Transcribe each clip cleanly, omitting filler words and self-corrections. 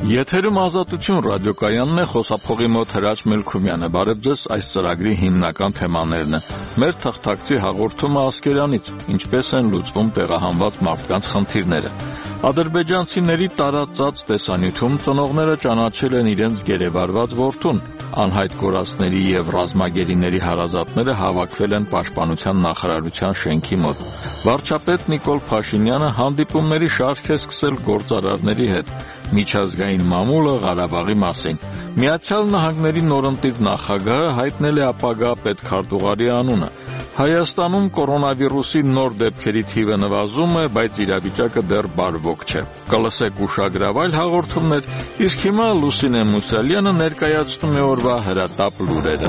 Եթերում ազատություն ռադիոկայանն է, խոսափողի մոտ Հրաչ Մելքումյանը։ Բարև ձեզ, այս ծրագրի հիմնական թեմաներն են։ Մեր թղթակցի հաղորդումը Ասկերանից, ինչպես են լուծվում տեղահանված մարդկանց խնդիրները։ Ադրբեջանցիների տարածած տեսանյութում ծնողները ճանաչել են իրենց գերեվարված որդուն։ Անհայտ կորածների եւ ռազմագերիների հարազատները հավաքվել են Պաշտպանության նախարարության շենքի մոտ։ Վարչապետ Նիկոլ Փաշինյանը հանդիպումների շարք է սկսել գործարարների հետ։ Միջազգային մամուլը Ղարաբաղի մասին։ Միացյալ Նահանգների նորընտիր նախագահը հայտնել է ապագա պետքարտուղարի անունը։ Հայաստանում կորոնավիրուսի նոր դեպքերի թիվը նվազում է, բայց իրավիճակը դեռ բարվոք չէ։ Կլսեք ուշագրավայր հաղորդումներ, իսկ հիմա Լուսինե Մուսալյանը ներկայացնում է օրվա հրատապ լուրերը։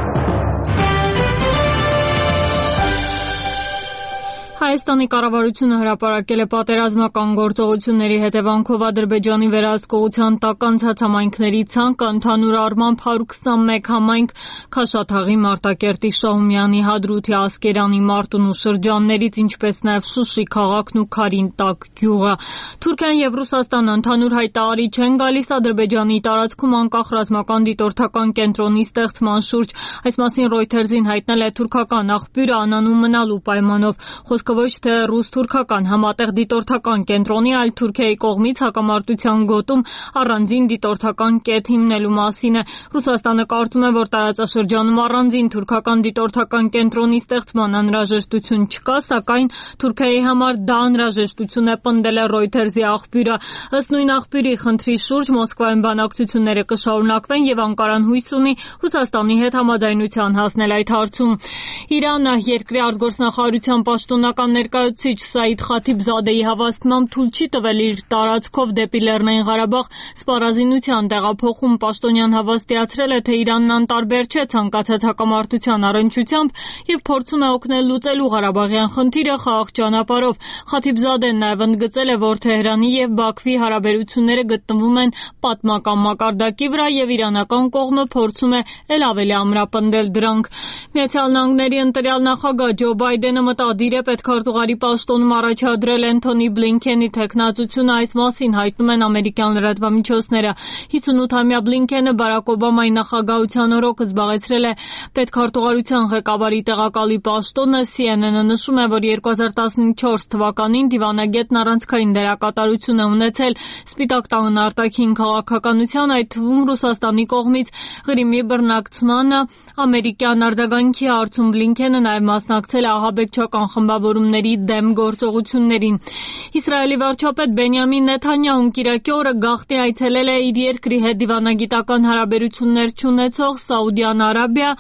Հայաստանի կառավարությունը հրապարակել է պատերազմական գործողությունների հետևանքով Ադրբեջանի վերահսկողության տակ անցած համայնքների ցանկը, ընդհանուր առմամբ 121 համայնք Քաշաթաղի, Մարտակերտի, Շահումյանի, Հադրութի, Ասկերանի, Մարտունու շրջաններից, ինչպես նաև Շուշի քաղաքն ու Քարինտակ գյուղը։ Թուրքիան եւ Ռուսաստանը ընդհանուր հայտարարի չեն գալիս Ադրբեջանի տարածքում անկախ ռազմական դիտորդական կենտրոնի ստեղծման շուրջ։ Այս մասին Reuters-ին հայտնել է թուրքական աղբյուրը անանուն մնալու պայմանով։ Խոսքը ոչ թե ռուս-թուրքական համատեղ դիտորդական կենտրոնի, այլ Թուրքիայի կողմից հակամարտության գոտում առանձին դիտորդական կետ հիմնելու մասին է։ Ռուսաստանը կարծում է, որ տարածաշրջանում առանձին թուրքական դիտորդական կենտրոնի ստեղծման անհրաժեշտություն չկա, սակայն Թուրքիայի համար դա անհրաժեշտություն է, պնդել է Reuters-ի աղբյուրը։ Ըստ նույն աղբյուրի, խնդրի շուրջ Մոսկվայում բանակցությունները կշարունակվեն եւ Անկարան հույս ունի Ռուսաստանի հետ համաձայնության հասնել այդ հարցում։ Իրանը երկրի արտգործնախարարության պաշտոնական ներկայացուցիչ Սաիդ Խաթիբզադեի հավաստմամբ թույլ չի տվել իր տարածքով դեպի Լեռնային Ղարաբաղ սպառազինության տեղափոխում։ Պաշտոնյան հավաստիացրել է, թե Իրանն անտարբեր չէ ցանկացած հակամարտության առնչությամբ եւ փորձում է օգնել լուծելու Ղարաբաղյան խնդիրը խաղաղ ճանապարհով։ Խաթիբզադեն նաեւ ընդգծել է, որ Թեհրանի եւ Բաքվի հարաբերությունները գտնվում են պատմական մակարդակի վրա եւ իրանական կողմը փորձում է ել ավելի ամրապնդել դրանք։ Միացյալ Նահանգների ընտրյալ նախագահ Ջո Բայդենը մտադիր է պետքարտուղարի պաշտոնում առաջադրել Էնթոնի Բլինքենի թեկնածությունը, այս մասին հայտնում են ամերիկյան լրատվամիջոցները։ 58-ամյա Բլինքենը Բարակ Օբամայի նախագահության օրոք զբաղեցրել է պետքարտուղարության ղեկավարի տեղակալի պաշտոնը։ CNN-ը նշում է, որ 2014 թվականին դիվանագետն առանցքային դերակատարություն է ունեցել Սպիտակ տան արտաքին քաղաքականության, այդ թվում Ռուսաստանի կողմից Ղրիմի բռնակցմանը ամերիկյան արձագանքի հարցում Բլինքենը նաև մասնակցել է ահաբեկչական խմբավորումների դեմ գործողություններին։ Իսրայելի վարչապետ Բենյամին Նեթանյահուն կիրակի օրը գաղտնի այցելել է իր երկրի հետ դիվանագիտական հարաբերություններ չունեցող Սաուդյան Արաբիա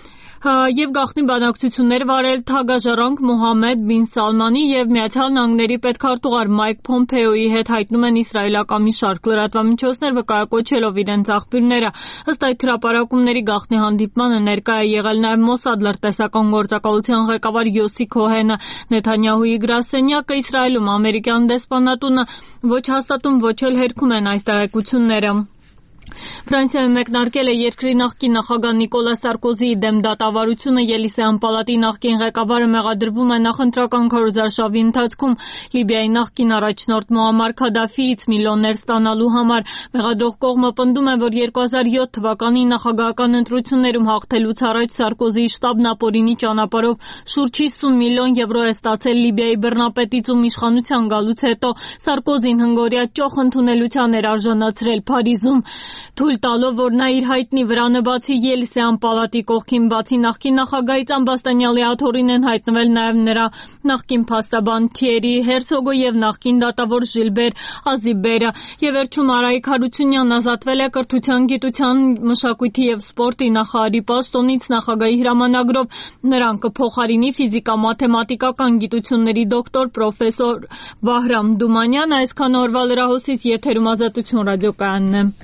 եւ գաղտնի բանակցություններ վարել թագաժառանգ Մոհամմեդ բին Սալմանի եւ Միացյալ Նահանգների պետքարտուղար Մայք Փոմփեոյի հետ, հայտնում են իսրայելական մի շարք լրատվամիջոցներ, վկայակոչելով իրենց աղբյուրները։ Ըստ այդ հրապարակումների գաղտնի հանդիպմանը ներկա է եղել նաեւ Մոսադ լրտեսական գործակալության ղեկավար Յոսի Քոհենը։ Նեթանյահուի գրասենյակը Իսրայելում ամերիկյան դեսպանատունը ոչ հաստատում, ոչ էլ հերքում են այս տեղեկությունները։ Ֆրանսիայում մեկնարկել է երկրի նախկին նախագահ Նիկոլա Սարկոզիի դեմ դատավարությունը։ Ելիսեյան պալատի նախկին ղեկավարը մեղադրվում է նախընտրական քարոզարշավի ընթացքում Լիբիայի նախկին առաջնորդ Մոամար Քադաֆիից միլիոններ ստանալու համար։ Մեղադրող կողմը պնդում է, որ 2007 թվականի նախագահական ընտրություններում հաղթելուց առաջ Սարկոզիի շտաբն ապօրինի ճանապարհով շուրջ 50 միլիոն եվրո է ստացել Լիբիայի բռնապետից, ում իշխանության գալուց հետո Սարկոզին հնգօրյա ճոխ ընդունելության էր արժանացրել Փարիզում, թույլ տալով, որ նա իր հայտնի վրանը բացի Ելիսեյան պալատի կողքին, բացի նախկին նախագահից ամբաստանյալի աթոռին են հայտնվել նաև նրա նախկին փաստաբան Թիերի Հերցոգը եւ նախկին դատավոր Ժիլբեր Ազիբերը։ Եվ վերջում Արայիկ Հարությունյանն ազատվել է կրթության, գիտության, մշակույթի եւ սպորտի նախարարի պաշտոնից նախագահի հրամանագրով։ Նրան կփոխարինի ֆիզիկա-մաթեմատիկական գիտությունների դոկտոր պրոֆեսոր Վահրամ Դումանյան։ Այսքան օրվա լրահոսից եթերում Ազատություն ռադիոկայանն է։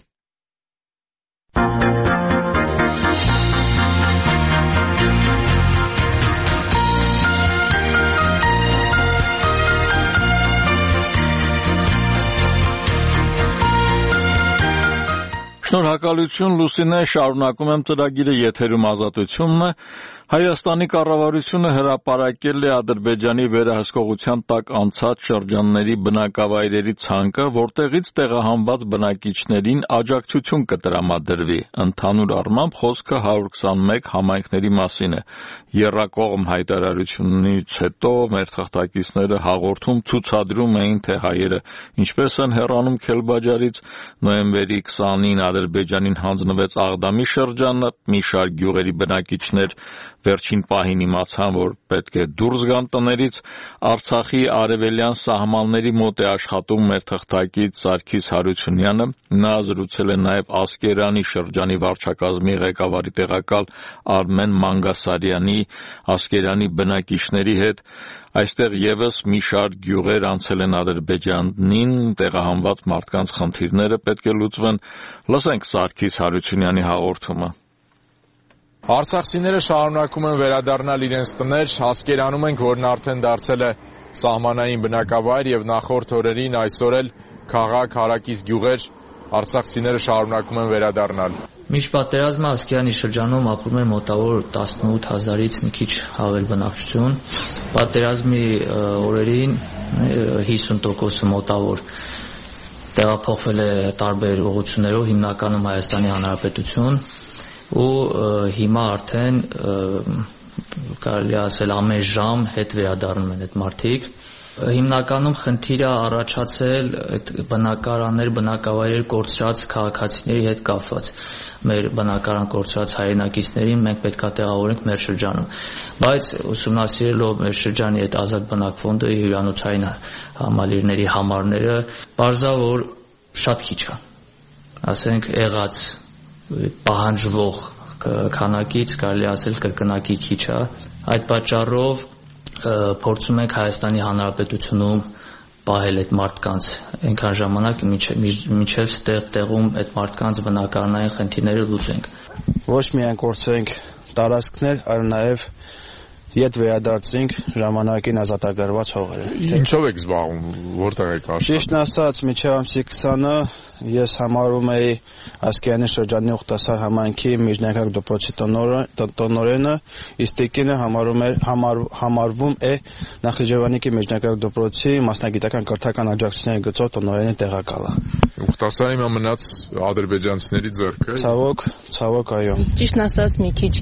Շնորհակալություն Լուսինե, շարունակում եմ ծրագիրը, եթերում Ազատությունն է։ Հայաստանի կառավարությունը հրապարակել է Ադրբեջանի վերահսկողության տակ անցած շրջանների բնակավայրերի ցանկը, որտեղից տեղահանված բնակիչներին աջակցություն կտրամադրվի։ Ընդհանուր առմամբ խոսքը 121 համայնքների մասին է։ Եռակողմ հայտարարությունից հետո մեր թղթակիցները հաղորդում ցուցադրում էին, թե հայերը ինչպես են հեռանում Քելբաջարից, նոյեմբերի 20-ին Ադրբեջանին հանձնվեց Աղդամի շրջանը, մի շարք գյուղերի բնակիչներ վերջին պահին իմացան, որ պետք է դուրս գան տներից, Արցախի արևելյան սահմանների մոտ է աշխատում մեր թղթակից Սարգիս Հարությունյանը, նա զրուցել է նաև Ասկերանի շրջանի վարչակազմի ղեկավարի տեղակալ Արմեն Մանգասարյանի, Ասկերանի բնակիչների հետ, այստեղ եւս մի շարք գյուղեր անցել են Ադրբեջանին, տեղահանված մարդկանց խնդիրները պետք է լուծվեն, լսենք Սարգիս Հարությունյանի հաղորդումը։ Արցախցիները շարունակում են վերադառնալ իրենց տներ, Ասկերանում ենք, որն արդեն դարձել է սահմանային բնակավայր եւ նախորդ օրերին այսօր էլ քաղաք, հարակից գյուղեր արցախցիները շարունակում են վերադառնալ։ Մինչ պատերազմը Ասկերանի շրջանում ապրում էր մոտավոր 18000-ից մի քիչ ավել բնակչություն։ Պատերազմի օրերին 50% մոտավոր տեղափոխվել է տարբեր ուղղություններով, հիմնականում Հայաստանի Հանրապետություն, ու հիմա արդեն կարելի ասել ամեն ժամ հետ վերադառնում են այդ մարդիկ։ Հիմնականում խնդիրը առաջացել այդ բնակարաններ, բնակավայրեր կորցրած քաղաքացիների հետ կապված։ Մեր բնակարան կորցրած հայրենակիցներին մենք պետք է տեղավորենք մեր շրջանում։ Բայց ուսումնասիրելով մեր շրջանի այդ ազատ բնակ ֆոնդը, հյուրանոցային համալիրների համարները, բարձա որ շատ քիչ է։ Ասենք եղած պահանջվող քանակից կարելի ասել կրկնակի քիչ է։ Այդ պատճառով փորձում ենք Հայաստանի Հանրապետությունում պահել այդ մարդկանց այնքան ժամանակ, մինչև տեղում այդ մարդկանց բնակարանային խնդիրները լուծենք։ Ոչ միայն կորցրենք տարածքներ, այլ նաև Ետ վերադարձրինք ժամանակին ազատագրված հողերը։ Ինչով եք զբաղվում, որտեղ եք աշխատում։ Ճիշտն ասած, մինչև ամսի 20-ը ես համարում էի Ասկերանի շրջանի Ուխտասար համայնքի միջնակարգ դպրոցի տնօրենը, իսկ Տիկինը համարվում է Նախիջևանքի միջնակարգ դպրոցի մասնագիտական կրթական աջակցությունների գծով տնօրենի տեղակալը։ Ուխտասարի մնաց ադրբեջանցիների ձեռքը։ Ցավոք, այո։ Ճիշտն ասած, մի քիչ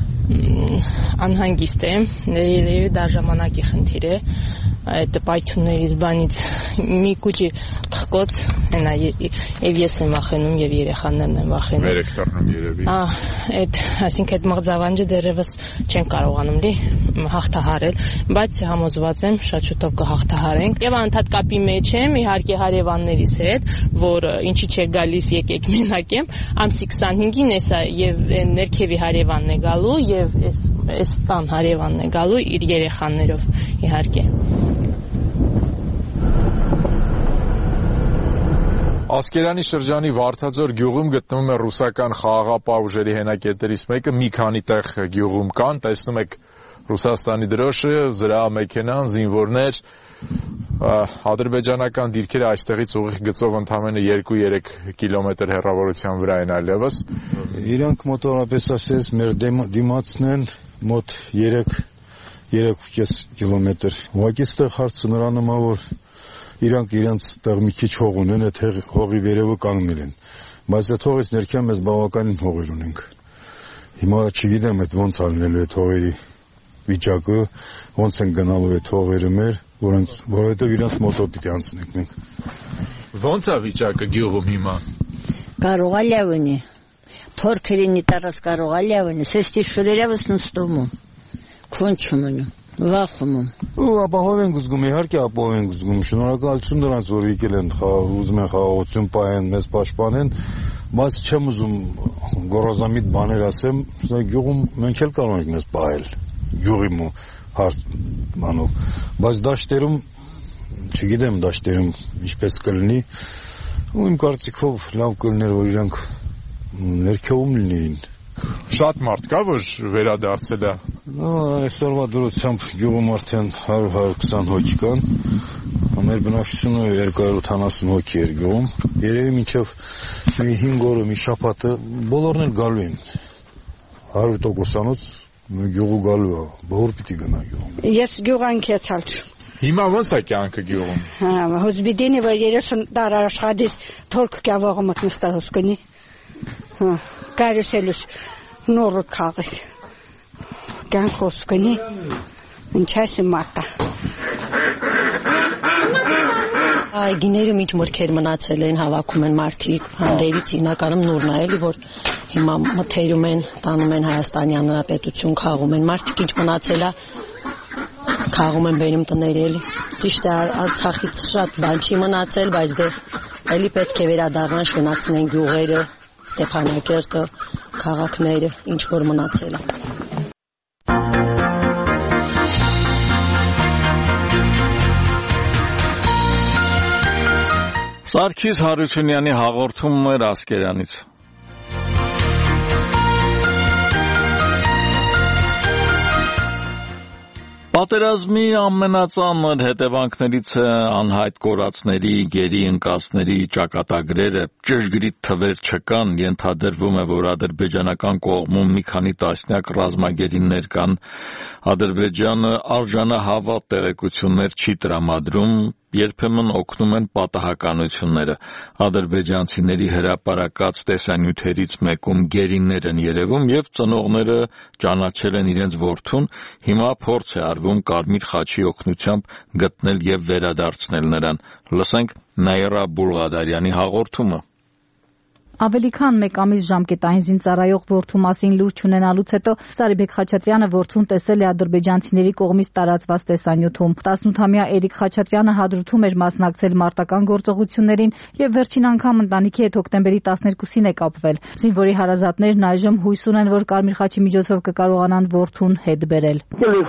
անհանգիստ է, երևի դա ժամանակի խնդիր է, այդ պայթյուններից բանից մի քիչ թխկոց, այնա եւ ես եմ վախենում եւ երեխաներն են վախենում։ Մեր եք դառնում երևի։ Այդ, այսինքն այդ մղձավանջը դեռևս չեն կարողանում լի հաղթահարել, բայց համոզված եմ շատ շուտով կհաղթահարենք։ Եվ անդադ կապի մեջ եմ իհարկե հարևաններիս հետ, որ ինչի՞ չէ գալիս, եկեք մենակ եմ, ամսի 25-ին էսա եւ ներքևի հարևանն է գալու եւ այս տան հարևանն է գալու իր երեխաներով իհարկե։ Ասկերանի շրջանի Վարդաձոր գյուղում գտնվում է ռուսական խաղաղապահ ուժերի հենակետերից մեկը, մի քանի տեղ գյուղում կան, տեսնում եք Ռուսաստանի դրոշը, զրահամեքենան, զինվորներ, ադրբեջանական դիրքերը այստեղից ուղիղ գծով ընդամենը 2-3 կիլոմետր հեռավորության վրա են այլևս։ Իրանք մոտավորապես ասես մեր դիմացն են մոտ 3.5 կիլոմետր։ Ուղղակի ստեղ հարցը նրանում է, որ իրանք իրենց տեղ մի քիչ հող ունեն, այդ հողի վերևը կանգնել են։ Բայց այդ հողից ներքև մեզ բավականին հողեր ունենք։ Հիմա չգիտեմ այդ ոնց ալնելու այդ հողերի վիճակը, ոնց են գնալու այդ հողերը մեր, որովհետև իրենց մոտով պիտի անցնենք մենք։ Ոնց է վիճակը գյուղում հիմա։ Կարող է լավնի։ Թորքերինի տարած կարող է լավնի, սեստի շուրերավս նստում։ Քոնչում են։ Վախում եմ։ Ու ապահով ենք զգում, իհարկե ապահով ենք զգում։ Շնորհակալություն նրանց, որ եկել են, ուզում են խաղաղություն պահեն, մեզ պաշտպանեն, բայց չեմ ուզում գոռոզամիտ բաներ ասեմ, գյուղում մենք էլ կարող ենք մեզ պահել։ Գյուղի հարցանով, բայց դաշտերում, չգիտեմ դաշտերում ինչպես կլինի, ու իմ կարծիքով լավ կլիներ, որ իրանք ներքևում լինեին։ Շատ մարդ կա, որ վերադարձել է։ Այսօրվա դրությամբ գյուղում արդեն 100-120 հոգի կան, մեր բնակչությունը 280 հոգի էր գյուղում, երևի մինչև մի 5 օրը, մի շաբաթը բոլորն էլ գալու են, 100%-անոց Գյուղը գալու է, բոր պիտի գնա գյուղ։ Ես գյուղան կեցալ չում։ Հիմա ո՞նց է կյանքը գյուղում։ Հոզբիդինի որ 30 դար աշխատից թորք կավողը մտնստա հոսկնի։ Կարուսելուս նորոտ խաղես։ Կյանք հոսկնի։ Ինչասի մատա։ Այ գիներում ինչ մրգեր մնացել են, հավաքում են մարդիկ, հանդերից հիմնականում նուրն է, էլի որ հիմա մթերում են, տանում են Հայաստանի Հանրապետություն, խաղում են, մարդիկ ինչ մնացել է, խաղում են բերում տներ էլի։ Ճիշտ է, Արցախից շատ բան չի մնացել, բայց դե էլի պետք է վերադառնան, շնացնեն գյուղերը, Ստեփանակերտը, քաղաքները, ինչ որ մնացել է։ Սարգիս Հարությունյանի հաղորդումներ Ասկերանից։ Պատերազմի ամենածանր հետևանքներից է անհայտ կորածների, գերի ընկածների ճակատագրերը, ճշգրիտ թվեր չկան, ենթադրվում է, որ ադրբեջանական կողմում մի քանի տասնյակ ռազմագերիներ կան, Ադրբեջանը արժանահավատ տեղեկություններ չի տրամադրում, երբեմն օգնում են պատահականությունները, ադրբեջանցիների հրապարակած տեսանյութերից մեկում գերիներ են երևում և ծնողները ճանաչել են իրենց որդուն, հիմա փորձ է արվում Կարմիր խաչի օգնությամբ գտնել և վերադարձնել նրան։ Լսենք Նաիրա Բուլղադարյանի հաղորդումը։ Ավելի քան մեկ ամիս ժամկետային զինծառայող որդու մասին լուր չունենալուց հետո Սարիբեկ Խաչատրյանը որդուն տեսել է ադրբեջանցիների կողմից տարածված տեսանյութում։ 18-ամյա Էրիկ Խաչատրյանը հադրութում էր մասնակցել մարտական գործողություններին և վերջին անգամ ընտանիքի հետ հոկտեմբերի 12-ին է կապվել։ Զինվորի հարազատներն այժմ հույս ունեն, որ Կարմիր խաչի միջոցով կկարողանան որդուն հետ բերել։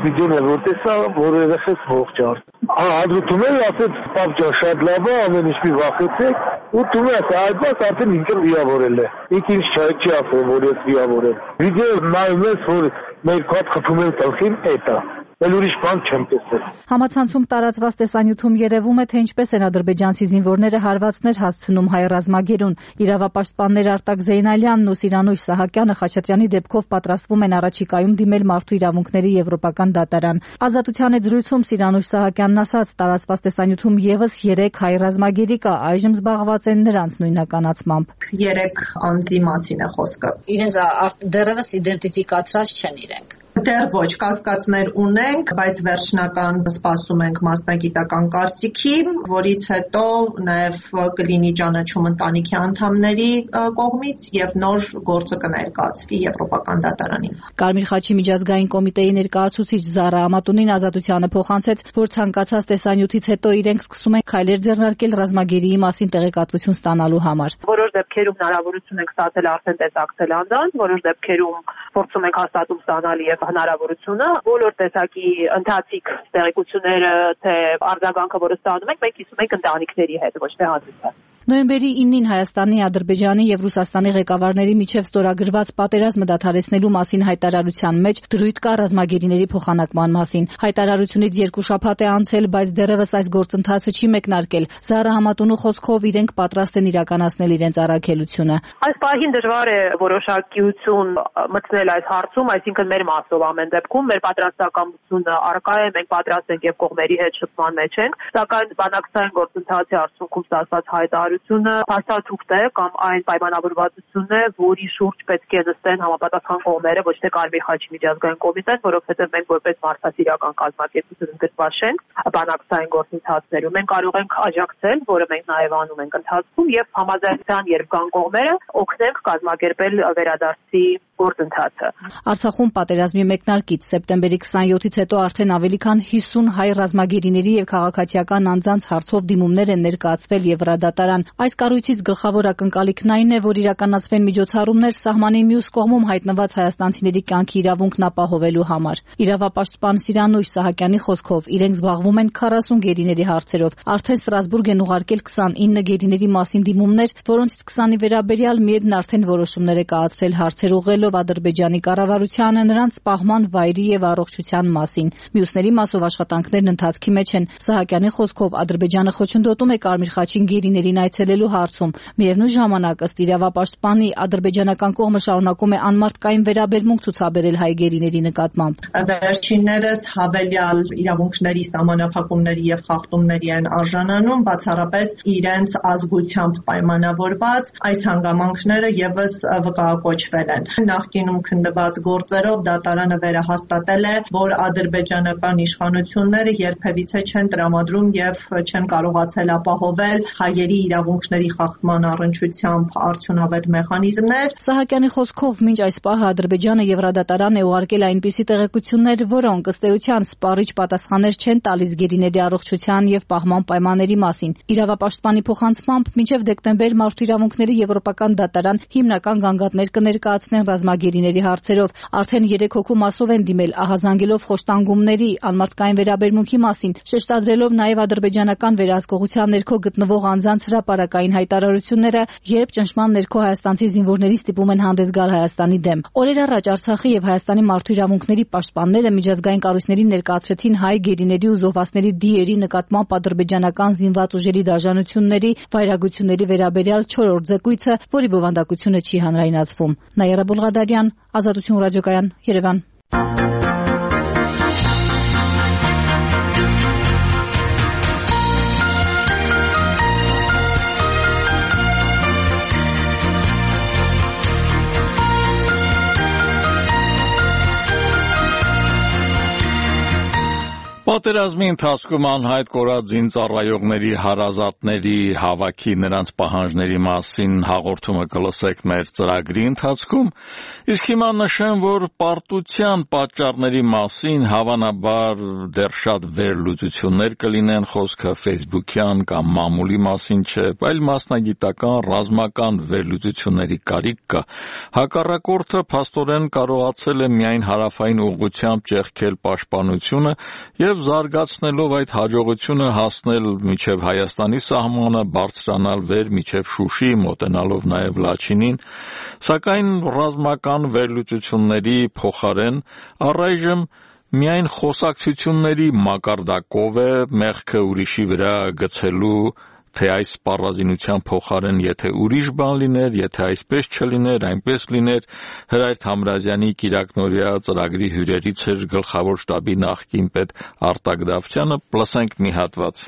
Հադրութում էր, ասեց պապ շատ լավ է, ամեն ինչ մի վախեցեք, ու դու ես այդպես արդեն ինքն վիավորել է։ Ինք ինչ չի ասել, որ ես վիավորել։ Վիդեո նայում ես, որ մեր կոտ խփում են տղին, էդ է։ Էլ ուրիշ բան չեմ տեսել։ Համացանցում տարածված տեսանյութում երևում է, թե ինչպես են ադրբեջանցի զինվորները հարվածներ հասցնում հայ ռազմագերուն։ Իրավապաշտպաններ Արտակ Զեյնալյանն ու Սիրանույշ Սահակյանը Խաչատրյանի դեպքով պատրաստվում են առաջիկայում դիմել Մարդու իրավունքների Եվրոպական դատարան։ Ազատության հետ զրույցում Սիրանույշ Սահակյանն ասաց, տարածված տեսանյութում եւս 3 հայ ռազմագերի կա, այժմ զբաղված են նրանց նույնականացմամբ։ 3 անձի մասին է խոսքը։ Իրենց դեռևս իդենտիֆիկացրած չեն իրենք։ Դեռ ոչ, կասկածներ ունենք, բայց վերջնական սպասում ենք մասնագիտական կարծիքի, որից հետո նաև կլինի ճանաչում ընտանիքի անդամների կողմից եւ նոր գործը կներկայացվի Եվրոպական դատարանին։ Կարմիր խաչի միջազգային կոմիտեի ներկայացուցիչ Զարա Ամատունին Ազատությանը փոխանցեց, որ ցանկացած տեսանյութից հետո իրենք սկսում են քայլեր ձեռնարկել ռազմագերիի մասին տեղեկատվություն ստանալու համար։ Որոշ դեպքերում հնարավորություն ենք ստացել արդեն տեսակցել անձանց, որոշ դեպքերում փորձում ենք հաստատում ստանալ եւ հնարավորությունը բոլոր տեսակի ընթացիկ տեղեկությունները թե արձագանքը, որը ստանում ենք, մենք կիսում ենք ընտանիքների հետ, ոչ թե հանդիպել։ Նոյեմբերի 9-ին Հայաստանի, Ադրբեջանի եւ Ռուսաստանի ղեկավարների միջև ստորագրված պատերազմը դադարեցնելու մասին հայտարարության մեջ դրույթ կա ռազմագերիների փոխանակման մասին։ Հայտարարությունից 2 շաբաթ է անցել, բայց դեռևս այս գործընթացը չի մեկնարկել։ Զարա Համատունու խոսքով իրենք պատրաստ են իրականացնել իրենց առաքելությունը։ Այս պահին դժվար է որոշակիություն մտցնել այս հարցում, այսինքն մեր մասով ամեն դեպքում մեր պատրաստակամությունը առկա է, մենք պատրաստ ենք եւ կողմերի հետ շփման մեջ ենք, սակայն բանակցային գործընթացի արդյունքում ստացված հայտարարությունը հաստատուկ է կամ այն պայմանավորվածություն է, որի շուրջ պետք է նստեն համապատասխան կողմերը, ոչ թե Կարմիր խաչի միջազգային կոմիտեն, որովհետեւ մենք որպես մարդասիրական կազմակերպություն ընդգրկված ենք բանակցային գործընթացներում։ Մենք կարող ենք աջակցել, որը մենք նաեւ անում ենք ընթացքում եւ համաձայնության երբ կան կողմերը օգնենք կազմակերպել վերադարձի գործընթացը։ Արցախում պատերազմի մեկնարկից սեպտեմբերի 27-ից հետո արդեն ավելի քան 50 հայ ռազմագերիների եւ քաղաքացիական անձանց հարցով դիմումներ են ներկայացվել Եվրադատարան։ Այս կառույցից գլխավոր ակնկալիքն այն է, որ իրականացվեն միջոցառումներ սահմանի մյուս կողմում հայտնված հայաստանցիների կյանքի իրավունքն ապահովելու համար։ Իրավապաշտպան Սիրանույշ Սահակյանի խոսքով իրենք զբաղվում են 40 գերիների հարցերով։ Արդեն Ստրասբուրգ են ուղարկել 29 գերիների մասին դիմումներ, որոնցից 20-ի վերաբերյալ Միեդն արդեն որոշումներ է կայացրել հարցեր ուղղելով հասցնելով Ադրբեջանի կառավարությանը նրանց պահման վայրի եւ առողջության մասին։ Մյուսների մասով աշխատանքներն ընթացքի մեջ են։ Սահակյանի խոսքով Ադրբեջանը խոչընդոտում է Կարմիր խաչին գերիներին այցելելու հարցում։ Միևնույն ժամանակ ըստ իրավապաշտպանի ադրբեջանական կողմը շարունակում է անմարդկային վերաբերմունք ցուցաբերել հայ գերիների նկատմամբ։ Վերջիններս հավելյալ իրավունքների սահմանափակումների եւ խախտումների են արժանանում, բացառապես իրենց ազգությամբ պայմանավորված այս հանգամանքները եւս վկայակոչվել են։ Նախկինում քննված գործերով դատարանը վերահաստատել է, որ ադրբեջանական իշխանությունները երբևիցե չեն տրամադրում եւ չեն կարողացել ապահովել հայերի իրավունքների խախտման առնչությամբ արդյունավետ մեխանիզմներ։ Սահակյանի խոսքով մինչ այս պահը Ադրբեջանը Եվրադատարան է ուղարկել այնպիսի տեղեկություններ, որոնք ըստ էության սպառիչ պատասխաններ չեն տալիս գերիների առողջության եւ պահման պայմանների մասին։ Իրավապաշտպանի փոխանցմամբ մինչեւ դեկտեմբեր մարդու իրավունքների եվրոպական դատարան հիմնական գանգատներ կներկայացնեն ռազմագերիների հարցերով։ Արդեն 3 հոգու մասով են դիմել, ահազանգելով խոշտանգումների, անմարդկային վերաբերմունքի մասին, շեշտադրելով նաեւ ադրբեջանական վերահսկողության ներքո գտնվող անձանց հրապարակային հայտարարությունները, երբ ճնշման ներքո հայաստանցի զինվորների ստիպում են հանդես գալ Հայաստանի դեմ։ Օրեր առաջ Արցախի եւ Հայաստանի մարդու իրավունքների պաշտպանները միջազգային կառույցներին ներկայացրեցին հայ գերիների ու զոհվածների դիերի նկատմամբ ադրբեջանական զինված ուժերի դաշնությունների վայրագությունների վերաբերյալ 4-րդ զեկույցը, որի բովանդակությունը չի հանրայնացվում։ Նաիրա Բուլղադարյան, Ազատություն ռադիոկայան, Երևան։ Պատերազմի ընթացքում անհայտ կորած զինծառայողների հարազատների հավաքի նրանց պահանջների մասին հաղորդումը կլսեք մեր ծրագրի ընթացքում, իսկ հիմա նշեմ, որ պարտության պատճառների մասին հավանաբար դեռ շատ վերլուծություններ կլինեն, խոսքը Facebook-յան կամ մամուլի մասին չէ, այլ մասնագիտական, ռազմական վերլուծությունների կարիք կա։ Հակառակորդը փաստորեն կարողացել է միայն հարավային ուղղությամբ ճեղքել պաշտպանությունը եւ զարգացնելով այդ հաջողությունը հասնել մինչև Հայաստանի սահմանը, բարձրանալ վեր մինչև Շուշի, մոտենալով նաև Լաչինին, սակայն ռազմական վերլուծությունների փոխարեն առայժմ միայն խոսակցությունների մակարդակով է մեղքը ուրիշի վրա գցելու, թե այս սպառազինության փոխարեն եթե ուրիշ բան լիներ, եթե այսպես չլիներ, այնպես լիներ, Հրայր Թամրազյանի կիրակնօրյա ծրագրի հյուրերից էր գլխավոր շտաբի նախկին պետ Արտակ Դավթյանը, լսենք մի հատված։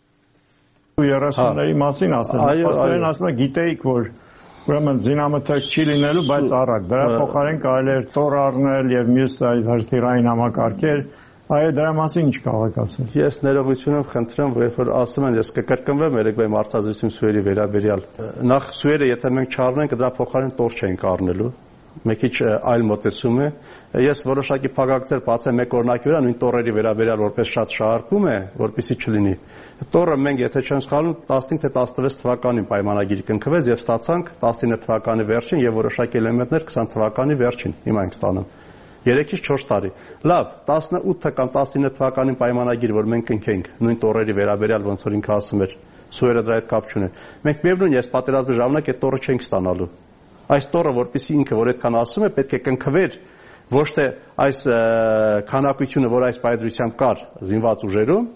30-ների մասին ասել, փաստորեն ասում եմ գիտեիք, որ ուրեմն զինամթերք չի լինելու, բայց առակ դրա փոխարեն կարելի էր տոր առնել եւ մյուս հրթիռային համակարգեր։ Այո, դրա մասին ինչ կարող ասել։ Ես ներողություն խնդրեմ, որ երբ որ ասում են, ես կկրկնվեմ երեկվա մարզազրույցում սուերի վերաբերյալ։ Նախ սուերը, եթե մենք չառնենք, դրա փոխարեն տոր չենք առնելու։ Մեկ քիչ այլ մոտեցում է։ Ես որոշակի փակագծեր բացեմ մեկ օրինակի վրա, նույն տորերի վերաբերյալ որպես շատ շահարկում է, որպեսզի չլինի։ Տորը մենք եթե չենք սխալվում 15 թե 16 թվականին պայմանագիր կնքվեց եւ ստացանք 19 թվականի վերջին եւ որոշակի էլեմենտներ 20 թվականի վերջին։ Հիմա ենք ստանում 3-ից 4 տարի։ Լավ, 18 կամ 19 թվականին պայմանագիր, որ մենք կնքենք նույն տորերի վերաբերյալ, ոնց որ ինքը ասում էր, սուերը դրա հետ կապ չունեն։ Մենք միևնույն ես պատերազմի ժամանակ այդ տորը չենք ստանալու։ Այս տորը, որպեսզի ինքը որ այդքան ասում է, պետք է կնքվեր ոչ թե այս քանակությունը, որ այս պայծրությամբ կար զինված ուժերում,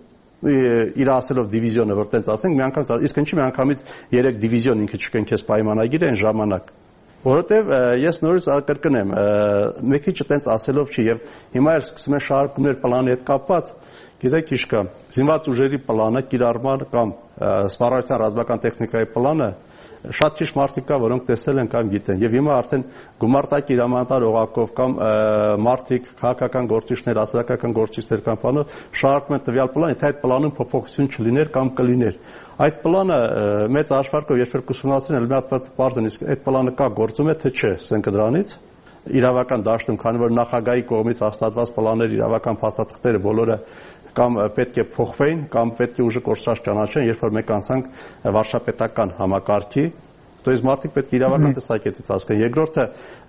իր ասելով դիվիզիոնը, որ տենց ասենք, մի անգամ, իսկ ինչի մի անգամից 3 դիվիզիոն ինքը չկնքես պայմանագիրը այն ժամանակ։ Որովհետև ես նորից կրկնեմ, մեկ քիչ տենց ասելով չի եւ հիմա էլ սկսում են շարունակումներ պլանի հետ կապված, գիտեք ինչ կա, զինված ուժերի պլանը, կիրառման կամ սպառազինության ռազմական տեխնիկայի պլանը շատ ճիշտ մարդիկ կա, որոնք տեսել են կամ գիտեն եւ հիմա արդեն գումարտակի հրամանատար օղակով կամ մարդիկ, քաղաքական գործիչներ, հասարակական գործիչներ կամ բանով շարունակում են տվյալ պլանը, եթե այդ պլանում փոփոխություն չլիներ կամ կլիներ։ Այդ պլանը մեծ հաշվարկով երբ որ կուսումնասիրեն, մի հատ բարձր իսկ այդ պլանը կա գործում է թե չէ, սենքը դրանից իրավական դաշտում, քանի որ նախագահի կողմից հաստատված պլաններ, իրավական փաստաթղթերը բոլորը կամ պետք է փոխվեին, կամ պետք է ուժը կորսած ճանաչեն, երբ որ մենք անցանք վարչապետական համակարգի, то есть մարդիկ պետք է իրավական տեսակետից հասկանան։ Երկրորդը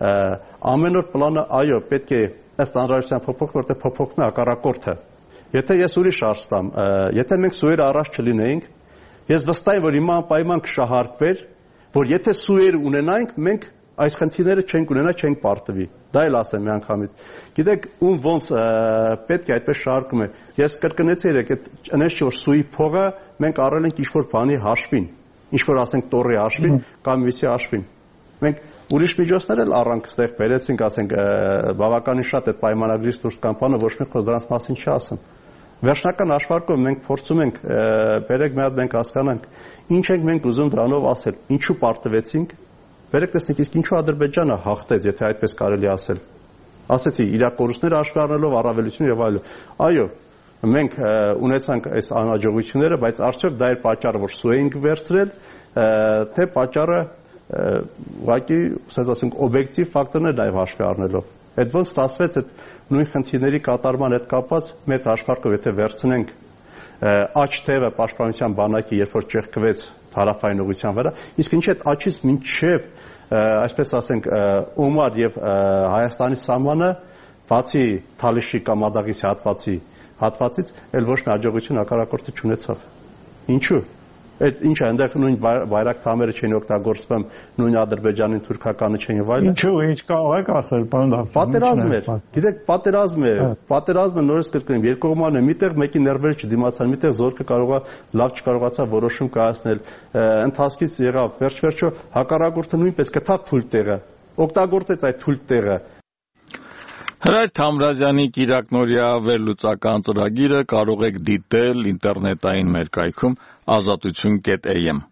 ամեն օր պլանը այո, պետք է ըստ անհրաժեշտության փոփոխվի, որտեղ փոփոխվում է հակառակորդը։ Եթե ես ուրիշ հարց տամ, եթե մենք սուերը առաջ չլինեինք, ես վստահ եմ, որ հիմա անպայման կշահարկվեր, որ եթե սուեր ունենայինք, մենք այս խնդիրները չենք ունենա, չենք պարտվի։ Դա էլ ասեմ մի անգամից։ Գիտեք, ում ոնց պետք է այդպես շարքում է։ Ես կրկնեցի երեք այդ այնպես որ սուի փողը մենք առել ենք ինչ-որ բանի հաշվին, ինչ-որ ասենք տորի հաշվին կամ միսի հաշվին։ Մենք ուրիշ միջոցներ էլ առանք ստեղ բերեցինք, ասենք բավականին շատ այդ պայմանագրից դուրս կան բանը ոչ մի խոսք դրանց մասին չասեմ։ Վերջնական հաշվարկով մենք փորձում ենք բերեք մի հատ մենք հասկանանք ինչ ենք մենք ուզում դրանով ասել, ինչու պարտվեցինք, բերեք տեսնենք իսկ ինչու Ադրբեջանը հաղթեց, եթե այդպես կարելի ասել։ Ասեցի իր կորուստները հաշվի առնելով առավելություն եւ այլն։ Այո, մենք ունեցանք այս անհաջողությունները, բայց արդյոք դա էր պատճառը, որ սու էինք վերցրել, թե պատճառը ուղղակի, ասած ասենք, օբյեկտիվ ֆակտորներ նաև հաշվի առնելով։ Այդ ոնց ստացվեց այդ նույն խնդիրների կատարման հետ կապված մեծ հաշվարկով եթե վերցնենք աջ թևը պաշտպանության բանակի, երբ որ ճեղքվեց հարավային ուղղության վրա, իսկ ինչ այդ աճից մինչև այսպես ասենք Օմար եւ Հայաստանի սահմանը բացի Թալիշի կամ Ադաղիսի հատվածից էլ ոչ մի հաջողություն հակառակորդը չունեցավ։ Ինչու՞։ Այդ ինչ է, այնտեղ նույն բայրակթամերը չէին օգտագործվում, նույն Ադրբեջանի թուրքականը չէին վայել։ Ինչու, ինչ կարող եք ասել, պարոն Դավթ։ Պատերազմ էր։ Գիտեք, պատերազմը նորից կրկնեմ, երկկողմանը միտեղ մեկի ներվերը չդիմացան, միտեղ զորքը լավ չկարողացավ որոշում կայացնել, ընթացքից եղավ, վերջ-վերջո հակառակորդը նույնպես գտավ թույլ տեղը, օգտագործեց այդ թույլ տեղը։ Հրայր Թամրազյանի կիրակնօրյա վերլուծական ծրագիրը կարող եք դիտել ինտերնետային մեր կայքում azatutun.am։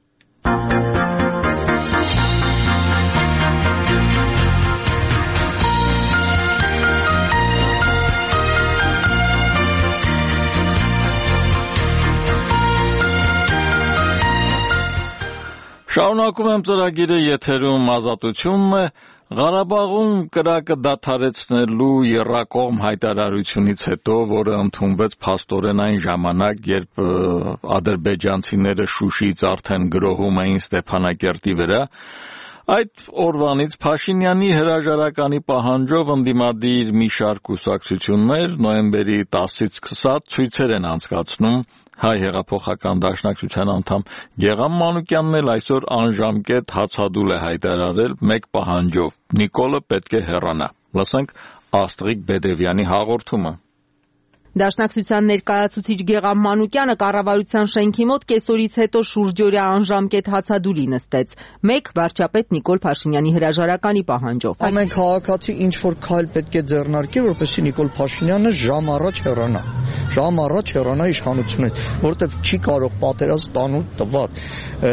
Շարունակում եմ ծրագիրը, եթերում Ազատությունն է։ Ղարաբաղում կրակը դադարեցնելու եռակողմ հայտարարությունից հետո, որը ընդունվեց փաստորեն այն ժամանակ, երբ ադրբեջանցիները Շուշիից արդեն գրոհում էին Ստեփանակերտի վրա, այդ օրվանից Փաշինյանի հրաժարականի պահանջով ընդդիմադիր մի շարք կուսակցություններ նոյեմբերի 10-ից 20 ցույցեր են անցկացնում։ Հայ հեղափոխական դաշնակցության անդամ Գեգամ Մանուկյանն էլ այսօր անժամկետ հացադուլ է հայտարարել մեկ պահանջով. Նիկոլը պետք է հեռանա։ Լսենք Աստղիկ Բեդևյանի հաղորդումը։ Դաշնակցության ներկայացուցիչ Գեգամ Մանուկյանը կառավարության շենքի մոտ կեսօրից հետո շուրջօրյա անժամկետ հացադուլի նստեց։ Մեկ վարչապետ Նիկոլ Փաշինյանի հրաժարականի պահանջով։ Ամեն քաղաքացի ինչ որ քայլ պետք է ձեռնարկի, որպեսզի Նիկոլ Փաշինյանը ժամ առաջ հեռանա։ Ժամ առաջ հեռանա իշխանությունից, որովհետև չի կարող պատերազմ տանուլ տված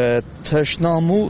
թշնամու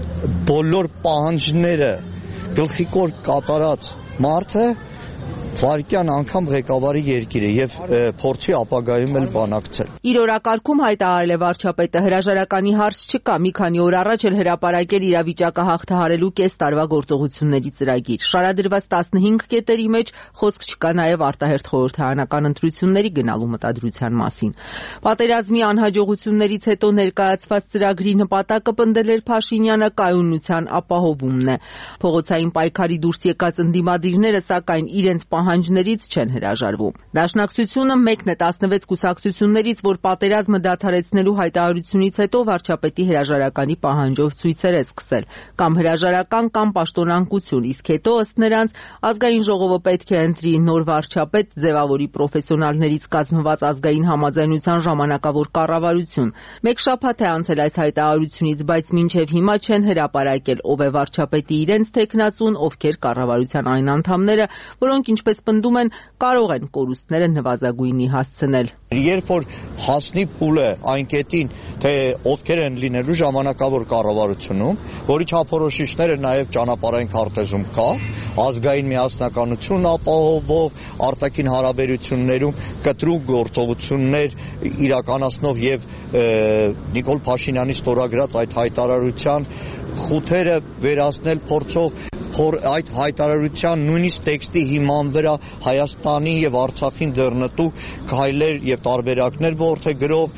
բոլոր պահանջները գլխիկոր կատարած մարդը վարկյան անգամ ղեկավարի երկիր է եւ փորձի ապագայում էլ բանակցել։ Իր օրակարգում հայտարարել է վարչապետը հրաժարականի հարց չկա, մի քանի օր առաջ էլ հրապարակել իրավիճակը հաղթահարելու կես տարվա գործողությունների ծրագիր։ Շարադրված 15 կետերի մեջ խոսք չկա նաեւ արտահերթ խորհրդարանական ընտրությունների գնալու մտադրության մասին։ Պատերազմի անհաջողություններից հետո ներկայացված ծրագրի նպատակը պնդել էր Փաշինյանը կայունության ապահովումն է։ Փողոցային պայքարի դուրս եկած ընդդիմադիրները սակայն իրենց պահանջներից չեն հրաժարվում։ Դաշնակցությունը մեկն է 16 կուսակցություններից, որ պատերազմը դադարեցնելու հայտարարությունից հետո վարչապետի հրաժարականի պահանջով ցույցեր է սկսել, կամ հրաժարական կամ պաշտոնանկություն, իսկ հետո ըստ նրանց ազգային ժողովը պետք է ընտրի նոր վարչապետ, ձևավորի պրոֆեսիոնալներից կազմված ազգային համաձայնության ժամանակավոր կառավարություն։ Մեկ շաբաթ է անցել այս հայտարարությունից, բայց մինչև հիմա չեն հրապարակել ով է վարչապետի իրենց թեկնածուն, ովքեր կառավարության այն անդամները, որոնք ինչպես պնդում են, կարող են կորուստները նվազագույնի հասցնել։ Երբ որ հասնի փուլը այն կետին, թե ովքեր են լինելու ժամանակավոր կառավարությունում, որի չափորոշիչները նաև ճանապարհային քարտեզում կա, ազգային միասնականություն ապահովող, արտաքին հարաբերություններում կտրուկ գործողություններ իրականացնող եւ Նիկոլ Փաշինյանի ստորագրած այդ հայտարարության խութերը վերացնել փորձող այդ հայտարարության նույնիսկ տեքստի հիման վրա Հայաստանի եւ Արցախին ձեռնտու քայլեր եւ տարբերակներ ողջագրող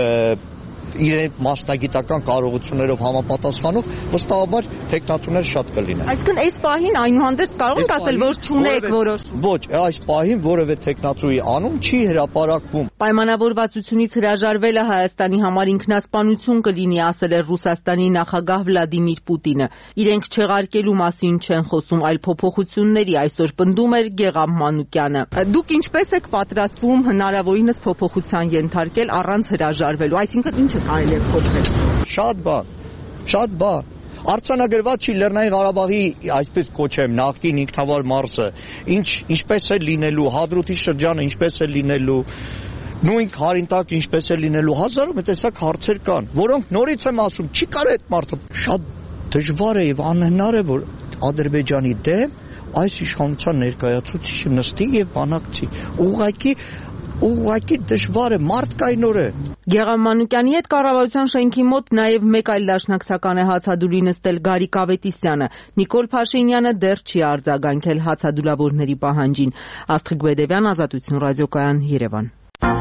իրեն մասնագիտական կարողություններով համապատասխանող վստահաբար տեխնատուներ շատ կլինեն։ Այսինքն այս պահին այնուհանդերձ կարող ենք ասել, որ չունեք որոշ։ Ոչ, այս պահին որևէ տեխնատուի անուն չի հրապարակվում։ Պայմանավորվածությունից հրաժարվելը Հայաստանի համար ինքնասպանություն կլինի, ասել է Ռուսաստանի նախագահ Վլադիմիր Պուտինը։ Իրենք չեղարկելու մասին չեն խոսում, այլ փոփոխությունների, այսօր պնդում էր Գեղամ Մանուկյանը։ Դուք ինչպես եք պատրաստվում հնարավորինս փոփոխության ենթարկել առանց հրաժարվելու, այսինքն ինչը կարելի է փոխել։ Շատ բան։ Արձանագրված չի Լեռնային Ղարաբաղի, այսպես կոչեմ, նախկին ինքնավար մարզը, ինչպես է լինելու, Հադրութի շրջանը ինչպես է լինելու, նույն Հարինտակը ինչպես է լինելու, հազարով տեսակ հարցեր կան, որոնք նորից եմ ասում, չի կարող այդ մարդը։ Շատ դժվար է եւ անհնար է, որ Ադրբեջանի դեմ այս իշխանության ներկայացուցիչը նստի եւ բանակցի։ Ուղղակի դժվար է, մարդկայնոր է։ Գեղամ Մանուկյանի հետ կառավարության շենքի մոտ նաև մեկ այլ դաշնակցական է հացադուլի նստել Գարիկ Ավետիսյանը։ Նիկոլ Փաշինյանը դեռ չի արձագանքել հացադուլավորների պահանջին։ Աստղիկ Բեդևյան, Ազատություն ռադիոկայան, Երևան։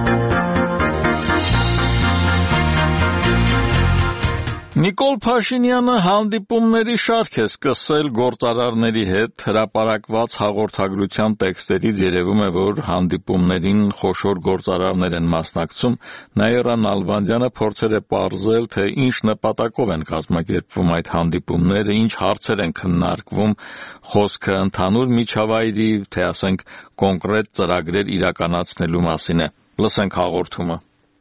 Նիկոլ Փաշինյանը հանդիպումների շարք է սկսել գործարարների հետ։ Հրապարակված հաղորդագրության տեքստերից երևում է, որ հանդիպումներին խոշոր գործարարներ են մասնակցում։ Նաիրա Նալբանդյանը փորձել է պարզել, թե ինչ նպատակով են կազմակերպվում այդ հանդիպումները, ինչ հարցեր են քննարկվում, խոսքը ընդհանուր միջավայրի, թե ասենք կոնկրետ ծրագրեր իրականացնելու մասին է։ Լսենք հաղորդումը։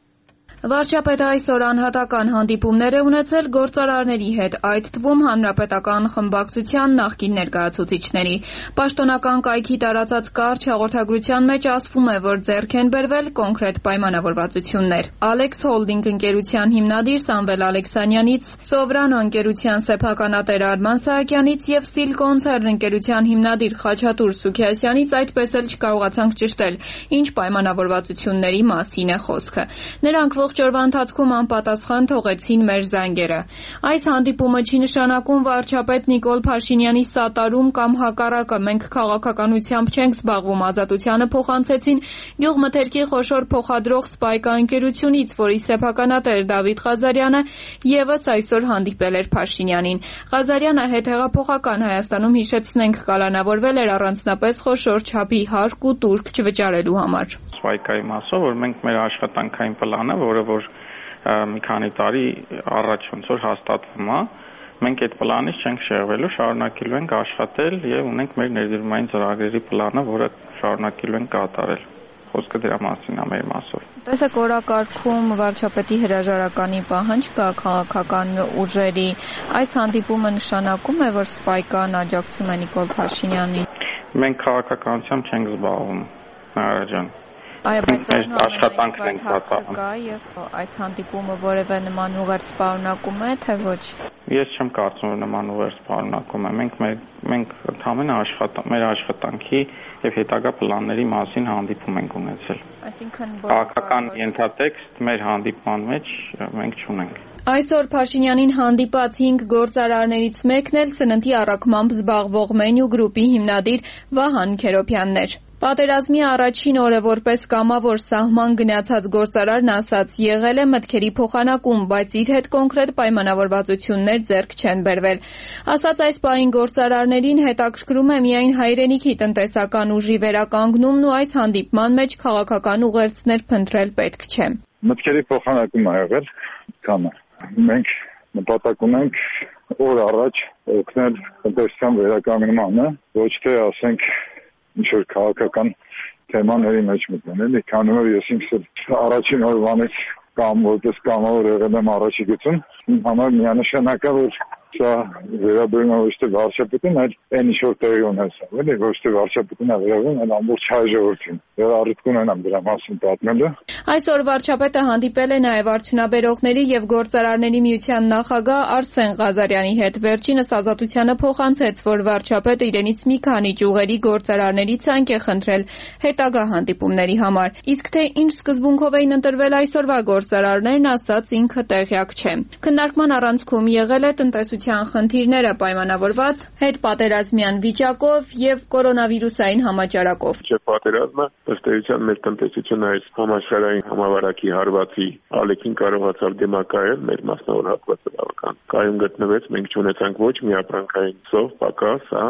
Վարչապետը այսօր անհատական հանդիպումներ է ունեցել գործարարների հետ, այդ թվում հանրապետական խմբակցության նախկին ներկայացուցիչների։ Պաշտոնական կայքի տարածած կարճ հաղորդագրության մեջ ասվում է, որ ձեռք են բերվել կոնկրետ պայմանավորվածություններ։ Alex Holding ընկերության հիմնադիր Սամվել Ալեքսանյանից, Sovrano ընկերության սեփականատեր Արման Սահակյանից եւ Sil Concern ընկերության հիմնադիր Խաչատուր Սուքիասյանից այդպես էլ չկարողացանք ճշտել, ինչ պայմանավորվածությունների մասին է խոսքը։ Նրանք ողջ օրվա ընթացքում անպատասխան թողեցին մեր զանգերը։ Այս հանդիպումը չի նշանակում վարչապետ Նիկոլ Փաշինյանի սատարում կամ հակառակը, մենք քաղաքականությամբ չենք զբաղվում, ազատությանը փոխանցեցին գյուղմթերքի խոշոր փոխադրող Սպայկա ընկերությունից, որի սեփականատեր Դավիթ Ղազարյանը եւս այսօր հանդիպել էր Փաշինյանին։ Ղազարյանը հետհեղափոխական Հայաստանում, հիշեցնենք, կալանավորվել էր առանձնապես խոշոր չափի հարկ ու տուրք չվճարելու համար։ Սպայկայի մասով, որ մենք մեր աշխատանքային պլանը, որը որ մի քանի տարի առաջ ոնց որ հաստատվում է, մենք այդ պլանից չենք շեղվելու, շարունակելու ենք աշխատել եւ ունենք մեր ներդրումային ծրագրերի պլանը, որը շարունակելու ենք կատարել։ Խոսքը դրա մասին է մեր մասով։ Տեսեք, օրակարգում վարչապետի հրաժարականի պահանջ կա քաղաքական ուժերի։ Այս հանդիպումը նշանակում է, որ Սպայկան աջակցում է Նիկոլ Փաշինյանին։ Մենք քաղաքականությամբ չենք զբաղվում, Նարա ջան։ Այո, բայց աշխատանքն ենք կատարում։ Եվ այս հանդիպումը որևէ նման ուղերձ պարունակում է, թե ոչ։ Ես չեմ կարծում, որ նման ուղերձ պարունակում է։ Մենք ընդհանրապես մեր աշխատանքի եւ հետագա պլանների մասին հանդիպում ենք ունեցել։ Այսինքն քաղաքական ենթատեքստ մեր հանդիպման մեջ մենք չունենք։ Այսօր Փաշինյանին հանդիպած 5 գործարարներից մեկն էլ սննդի առաքմամբ զբաղվող Մենյու գրուպի հիմնադիր Վահան Քերոփյանն էր։ Պատերազմի առաջին օրը որպես կամավոր սահման գնացած գործարարն ասաց, եղել է մտքերի փոխանակում, բայց իր հետ կոնկրետ պայմանավորվածություններ ձեռք չեն բերվել։ Ասաց այս պահին գործարարներին հետաքրքրում է միայն հայրենիքի տնտեսական ուժի վերականգնումն ու այս հանդիպման մեջ քաղաքական ուղերձներ փնտրել պետք չէ։ Մտքերի փոխանակում ա եղել, կամը։ Մենք նպատակ ունենք օր առաջ օգնել տնտեսության վերականգնմանը, ոչ թե ասենք ինչ-որ քաղաքական թեմաների մեջ մտնել, էլի, քանի որ ես ինքս առաջին օրվանից կամ որպես կամավոր եղել եմ առաջի գծում, իմ համար միանշանակ է, որ սա վերաբերում է ոչ թե վարչապետին, այլ այն ինչ որ տեղի ունեցավ, էլի, ոչ թե վարչապետին է վերաբերում, այլ ամբողջ հայ ժողովրդին։ Ես առիթ կունենամ դրա մասին պատմելու։ Այսօր վարչապետը հանդիպել է նաև արդյունաբերողների եւ գործարարների միության նախագահ Արսեն Ղազարյանի հետ։ Վերջինս Ազատությանը փոխանցեց, որ վարչապետը իրենից մի քանի ճյուղերի գործարարների ցանկ է խնդրել հետագա հանդիպումների համար։ Իսկ թե ինչ սկզբունքով էին ընտրվել այսօրվա գործարարներն, ասաց ինքը տեղյակ չէ։ Քննարկման առանցքում եղել է տնտեսության խնդիրները պայմանավորված հետպատերազմյան վիճակով եւ կորոնավիրուսային համաճարակով։ Չէ պատերազմը, ըստ էության մեր տնտեսությունը այս համաշխարհային համավարակի հարվածի ալեքին կարողացավ դեմակայել, մեր մասնավոր հատվածը բավական կայուն գտնվեց, մենք չունեցանք ոչ մի ապրանքային ծով, պակաս,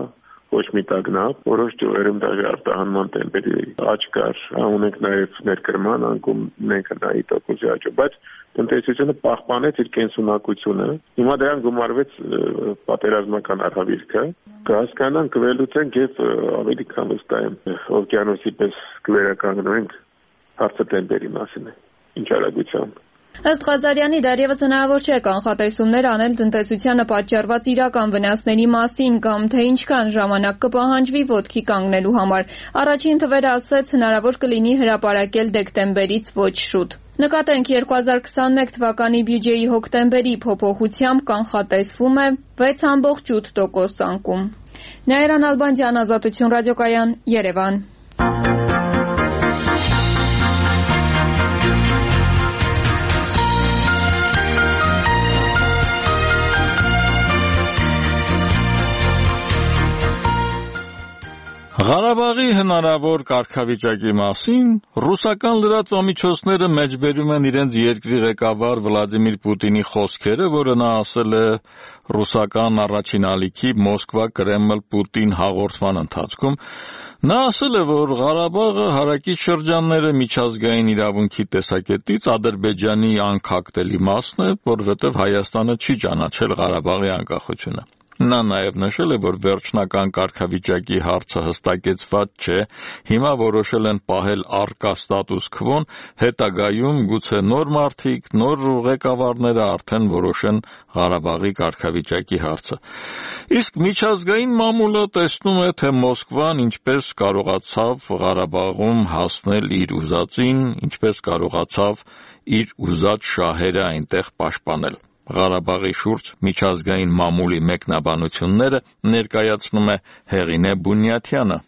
ոչ մի տագնապ, որոշ ճյուղերում դաժե արտահանման տեմպերի աճ կար, ունենք նաև ներկրման անկում ունենք 9% աճ, բայց տնտեսությունը պահպանեց իր կենսունակությունը։ Հիմա դրան գումարվեց պատերազմական արհավիրքը, կհասկանանք, կվելուծենք եւ ավելի քան վստահ եմ, օվկիանոսի պես կվերականգնենք հարցը տեմպերի մասին, ինչ արագությամբ։ Ըստ Ղազարյանի, դեռևս հնարավոր չէ կանխատեսումներ անել տնտեսությանը պատճառված իրական վնասների մասին կամ թե ինչքան ժամանակ կպահանջվի ոտքի կանգնելու համար։ Առաջին թվերը ասեց հնարավոր կլինի հրապարակել դեկտեմբերից ոչ շուտ։ Նկատենք 2021 թվականի բյուջեի հոկտեմբերի փոփոխությամբ կանխատեսվում է 6.8% անկում։ Նաիրան Ալբանդյան, Ազատություն ռադիոկայան, Երևան։ Ղարաբաղի հնարավոր կարգավիճակի մասին ռուսական լրատվամիջոցները մեջբերում են իրենց երկրի ղեկավար Վլադիմիր Պուտինի խոսքերը, որը նա ասել է ռուսական առաջին ալիքի Մոսկվա-Կրեմլ-Պուտին հաղորդման ընթացքում։ Նա ասել է, որ Ղարաբաղը հարակից շրջանները միջազգային իրավունքի տեսակետից Ադրբեջանի անքակտելի մասն է, որովհետև Հայաստանը չի ճանաչել Ղարաբաղի անկախությունը։ Նա նաև նշել է, որ վերջնական կարգավիճակի հարցը հստակեցված չէ, հիմա որոշել են պահել առկա ստատուս քվոն, հետագայում գուցե նոր մարդիկ, նոր ղեկավարները արդեն որոշեն Ղարաբաղի կարգավիճակի հարցը։ Իսկ միջազգային մամուլը տեսնում է, թե Մոսկվան ինչպես կարողացավ Ղարաբաղում հասնել իր ուզածին, ինչպես կարողացավ իր ուզած շահերը այնտեղ պաշտպանել։ Ղարաբաղի շուրջ միջազգային մամուլի մեկնաբանությունները ներկայացնում է Հեղինե Բունյաթյանը։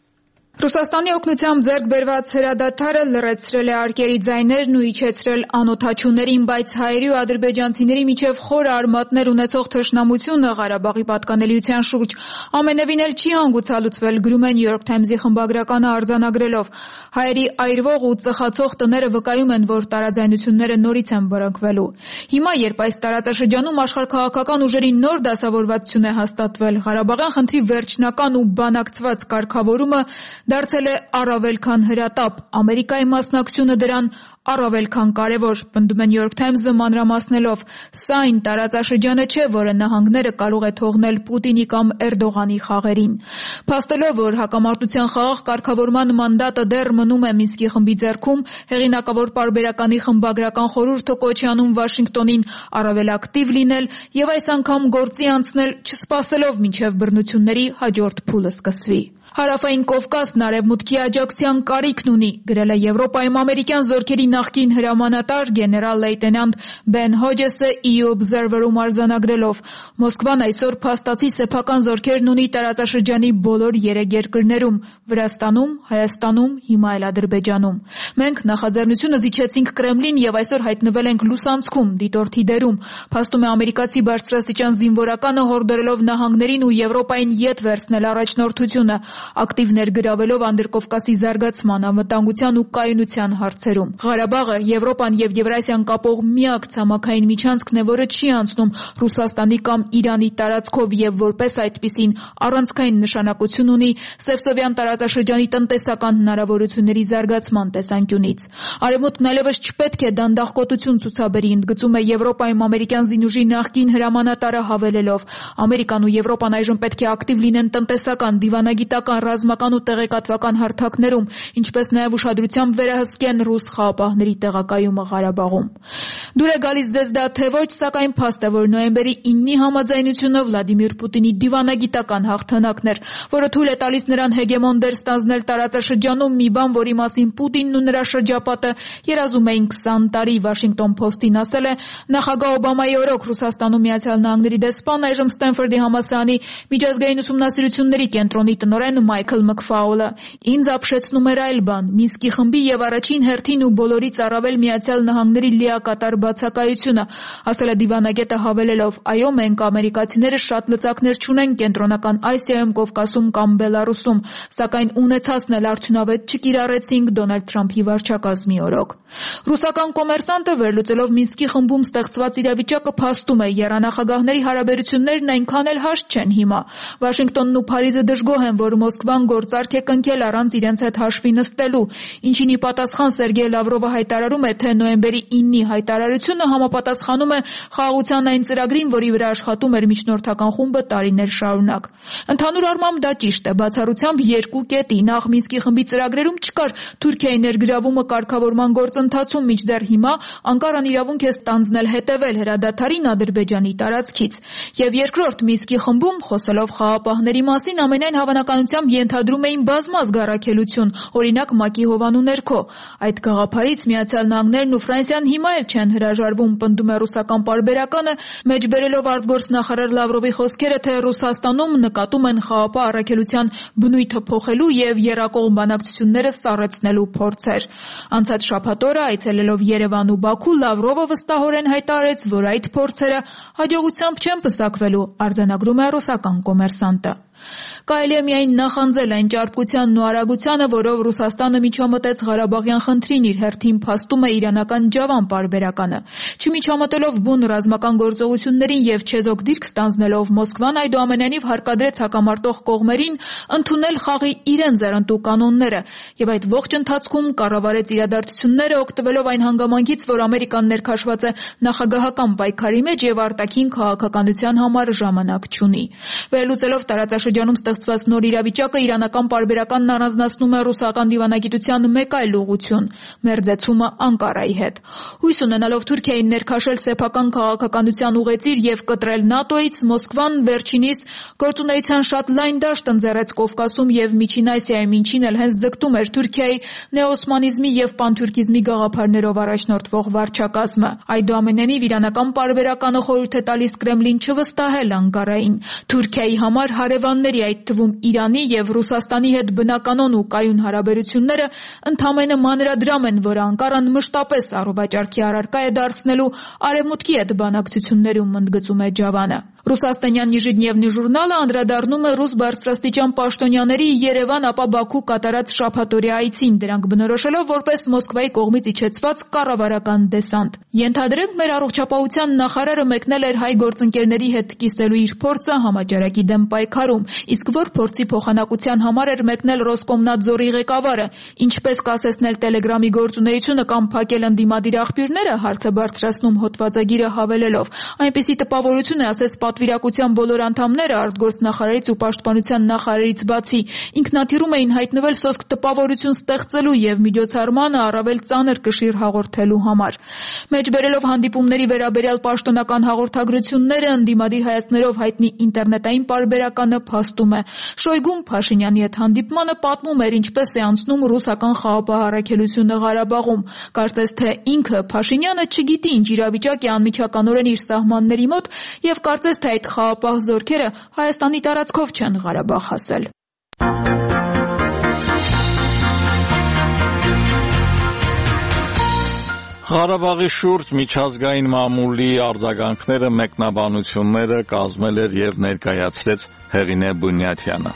Ռուսաստանի օգնությամբ ձեռք բերված հրադադարը լռեցրել է արկերի ձայներն ու իջեցրել անօթաչուներին, բայց հայերի ու ադրբեջանցիների միջև խորը արմատներ ունեցող թշնամությունը Ղարաբաղի պատկանելիության շուրջ ամենևին էլ չի հանգուցալուծվել, գրում է New York Times-ի խմբագրականը արձանագրելով։ Հայերի այրվող ու ծխացող տները վկայում են, որ տարաձայնությունները նորից են բռնկվելու։ Հիմա, երբ այս տարածաշրջանում աշխարհաքաղաքական ուժերի նոր դասավորվածություն է հաստատվել, Ղարաբաղյան խնդրի վերջնական ու բանակցված կարգավորումը դարձել է առավել քան հրատապ, Ամերիկայի մասնակցությունը դրան առավել քան կարևոր, պնդում է New York Times-ը մանրամասնելով։ Սա այն տարածաշրջանը չէ, որը նահանգները կարող է թողնել Պուտինի կամ Էրդողանի խաղերին։ Փաստելով, որ հակամարտության խաղաղ կարգավորման մանդատը դեռ մնում է Մինսկի խմբի ձեռքում, հեղինակավոր պարբերականի խմբագրական խորհուրդը կոչ է անում Վաշինգտոնին առավել ակտիվ լինել եւ այս անգամ գործի անցնել, չսպասելով մինչեւ բռնությունների հաջորդ փուլը սկսվի։ Հարավային Կովկասն արևմուտքի աջակցության կարիքն ունի, գրել է Եվրոպայում ամերիկյան զորքերի նախկին հրամանատար գեներալ լեյտենանտ Բեն Հոջեսը EU Observer-ում արձանագրելով։ Մոսկվան այսօր փաստացի սեփական զորքերն ունի տարածաշրջանի բոլոր 3 երկրներում՝ Վրաստանում, Հայաստանում, հիմա էլ Ադրբեջանում։ Մենք նախաձեռնությունը զիջեցինք Կրեմլին եւ այսօր հայտնվել ենք լուսանցքում, դիտորդի դերում, փաստում է ամերիկացի բարձրաստիճան զինվորականը հորդորելով նահանգներին ու Եվրոպային ետ վերցնել առաջնորդությունը, ակտիվ ներգրավելով Անդրկովկասի զարգացման, անվտանգության ու կայունության հարցերում։ Ղարաբաղը Եվրոպան եւ Եվրասիան կապող միակ ցամաքային միջանցքն է, որը չի անցնում Ռուսաստանի կամ Իրանի տարածքով եւ որպես այդպիսին առանցքային նշանակություն ունի Սևսովյան տարածաշրջանի տնտեսական հնարավորությունների զարգացման տեսանկյունից։ Արևմուտքն այլևս չպետք է դանդաղկոտություն ցուցաբերի, ընդգծում է Եվրոպայում ամերիկյան զինուժի նախկին հրամանատարը հավելելով. Ամերիկան ու Եվրոպան այժմ պետք է ակտիվ լինեն տնտեսական, դիվանագիտական, ռազմական ու տեղեկատվական հարթակներում, ինչպես նաև ուշադրությամբ վերահսկեն ռուս խաղապահների տեղակայումը Ղարաբաղում։ Դուր է գալիս ձեզ դա թե ոչ, սակայն փաստ է, որ նոյեմբերի 9-ի համաձայնությունը Վլադիմիր Պուտինի դիվանագիտական հաղթանակն էր, որը թույլ է տալիս նրան հեգեմոն դեր ստանձնել տարածաշրջանում, մի բան, որի մասին Պուտինն ու նրա շրջապատը երազում էին 20 տարի։ Washington Post-ին ասել է նախագահ Օբամայի օրոք Ռուսաստանում Միացյալ Նահանգների դեսպան, այժմ Ստենֆորդի համալսարանի միջազգային ուսումնասիրությունների կենտրոնի տնօրեն Մայքլ Մքֆաուլը։ Ինձ ապշեցնում էր այլ բան՝ Մինսկի խմբի եւ առաջին հերթին ու բոլորից առավել Միացյալ Նահանգների լիակատար բացակայությունը, ասել է դիվանագետը հավելելով. այո, մենք ամերիկացիները շատ լծակներ չունենք Կենտրոնական Ասիայում, Կովկասում կամ Բելարուսում, սակայն ունեցածն էլ արդյունավետ չկիրառեցինք Դոնալդ Թրամփի վարչակազմի օրոք։ Ռուսական կոմերսանտը վերլուծելով Մինսկի խմբում ստեղծված իրավիճակը փաստում է, եռանախագահների հարաբերություններն այնքան էլ հաշտ չեն հիմա։ Վաշինգտոնն ու Փարիզը դժգոհ են, որ Մոսկվան գործարք է կնքել առանց իրենց հետ հաշվի նստելու, ինչին ի պատասխան Սերգեյ Լավրովը հայտարարում է, թե նոյեմբերի 9-ի հայտարարությունը համապատասխանում է խաղաղության այն ծրագրին, որի վրա աշխատում էր միջնորդական խումբը տարիներ շարունակ։ Ընդհանուր առմամբ դա ճիշտ է, բացառությամբ երկու կետի։ Նախ Մինսկի խմբի ծրագրերում չկար Թուրքիայի ներգրավումը կարգավորման գործընթացում, մինչդեռ հիմա Անկարան իրավունք է ստանձնել հետևել հրադադարին Ադրբեջանի տարածքից։ Եվ երկրորդ, Մինսկի խմբում, խոսելով խաղապահների մասին, ամենայն հավանականությամբ ենթադրում էին բազմազգ առաքելություն, օրինակ ՄԱԿ-ի հովանու ներքո։ Այդ գաղափարից Միացյալ Նահանգներն ու Ֆրանսիան հիմա էլ չեն հրաժարվում, պնդում է ռուսական պարբերականը, մեջբերելով արտգործնախարար Լավրովի խոսքերը, թե Ռուսաստանում նկատում են խաղապահ առաքելության բնույթը փոխելու եւ եռակողմ բանակցությունները սառեցնելու փորձեր։ Անցած շաբաթ օրը այցելելով Երևան ու Բաքու, Լավրովը վստահորեն հայտարարեց, որ այդ փորձերը հաջողությամբ չեն պսակվելու, արձանագրում է ռուսական կոմերսանտը։ Կարելի է միայն նախանձել այն ճարպկությանն ու արագությանը, որով Ռուսաստանը միջամտեց Ղարաբաղյան խնդրին, իր հերթին փաստում է իրանական Ջավան պարբերականը։ Չմիջամտելով բուն ռազմական գործողություններին եւ չեզոք դիրք ստանձնելով, Մոսկվան այդուամենայնիվ հարկադրեց հակամարտող կողմերին ընդունել խաղի իրեն ձեռնտու կանոնները եւ այդ ողջ ընթացքում կառավարեց իրադարձությունները, օգտվելով այն հանգամանքից, որ Ամերիկան ներքաշված է նախագահական պայքարի մեջ եւ արտաքին քաղաքականության համար ժամանակ չունի։ Վերլուծելով տարածաշրջանում ստեղծված նոր իրավիճակը, իրանական պարբերականն առանձնացնում է ռուսական դիվանագիտության մեկ այլ ուղղություն՝ մերձեցումը Անկարայի հետ։ Հույս ունենալով Թուրքիային ներքաշել սեփական քաղաքականության ուղեծիր եւ կտրել ՆԱՏՕ-ից, Մոսկվան վերջինիս գործունեության շատ լայն դաշտ ընձեռեց Կովկասում եւ Միջին Ասիայում, ինչին էլ հենց ձգտում էր Թուրքիայի նեոսմանիզմի եւ պանթուրքիզմի գաղափարներով առաջնորդվող վարչակազմը։ Այդուամենայնիվ իրանական պարբերականը խորհուրդ է տալիս Կրեմլին չվստահել Անկարային։ Թուրքիայի համար հարևանների, այդ թվում Իրանի եւ Ռուսաստանի հետ բնականon ու կայուն հարաբերությունները ընդամենը մանրադրամ են, որ Անկարան մշտապես առողջարքի առարկա է դարձնելու արևմուտքի հետ բանակցություններում, ընդգծում է Ջավանը։ Ռուսաստանյան Նիժնևնի ժուրնալը անդրադառնում է ռուս բարձրաստիճան պաշտոնյաների Երևան, ապա Բաքու կատարած շաբաթօրյա այցին, դրանք բնորոշելով որպես Մոսկվայի կողմից իջեցված կառավարական դեսանտ։ Ենթադրենք, մեր առողջապահության նախարարը մեկնել էր հայ գործընկերների հետ կիսելու իր փորձը համաճարակի դեմ պայքարում, իսկ որ փորձի փոխանակության համար էր մեկնել Ռոսկոմնadzորի ղեկավարը, ինչպես կասեցնել Տելեգրամի գործունեությունը կամ փակել ընդդիմադիր աղբյուրները, հարցը բարձրացնում հոդվածագիրը հավելելով. այնպիսի տպավորություն է, ասես պատվիրակության բոլոր անդամները արտգործնախարարից ու պաշտպանության նախարարից բացի ինքնաթիռում էին հայտնվել սոսկ տպավորություն ստեղծելու եւ միջոցառմանը առավել ծանր կշիռ հաղորդելու համար։ Մեջբերելով հանդիպումների վերաբերյալ պաշտոնական հաղորդագրությունները, ընդդիմադիր հայացքներով հայտնի ինտերնետային պարբերականը փաստում է. Շոյգուն Փաշինյանի հետ հանդիպմանը պատմում էր, ինչպես է անցնում ռուսական խաղապահ առաքելությունը Ղարաբաղում։ Կարծես թե ինքը Փաշինյանը չգիտի ինչ իրավիճակ է անմիջականորեն իր սահմանների մոտ եւ կարծես թե այդ խաղապահ զորքերը Հայաստանի տարածքով չեն Ղարաբաղ հասել։ Ղարաբաղի շուրջ միջազգային մամուլի արձագանքները, մեկնաբանությունները կազմել էր եւ ներկայացրեց Հեղինե Բունյաթյանը։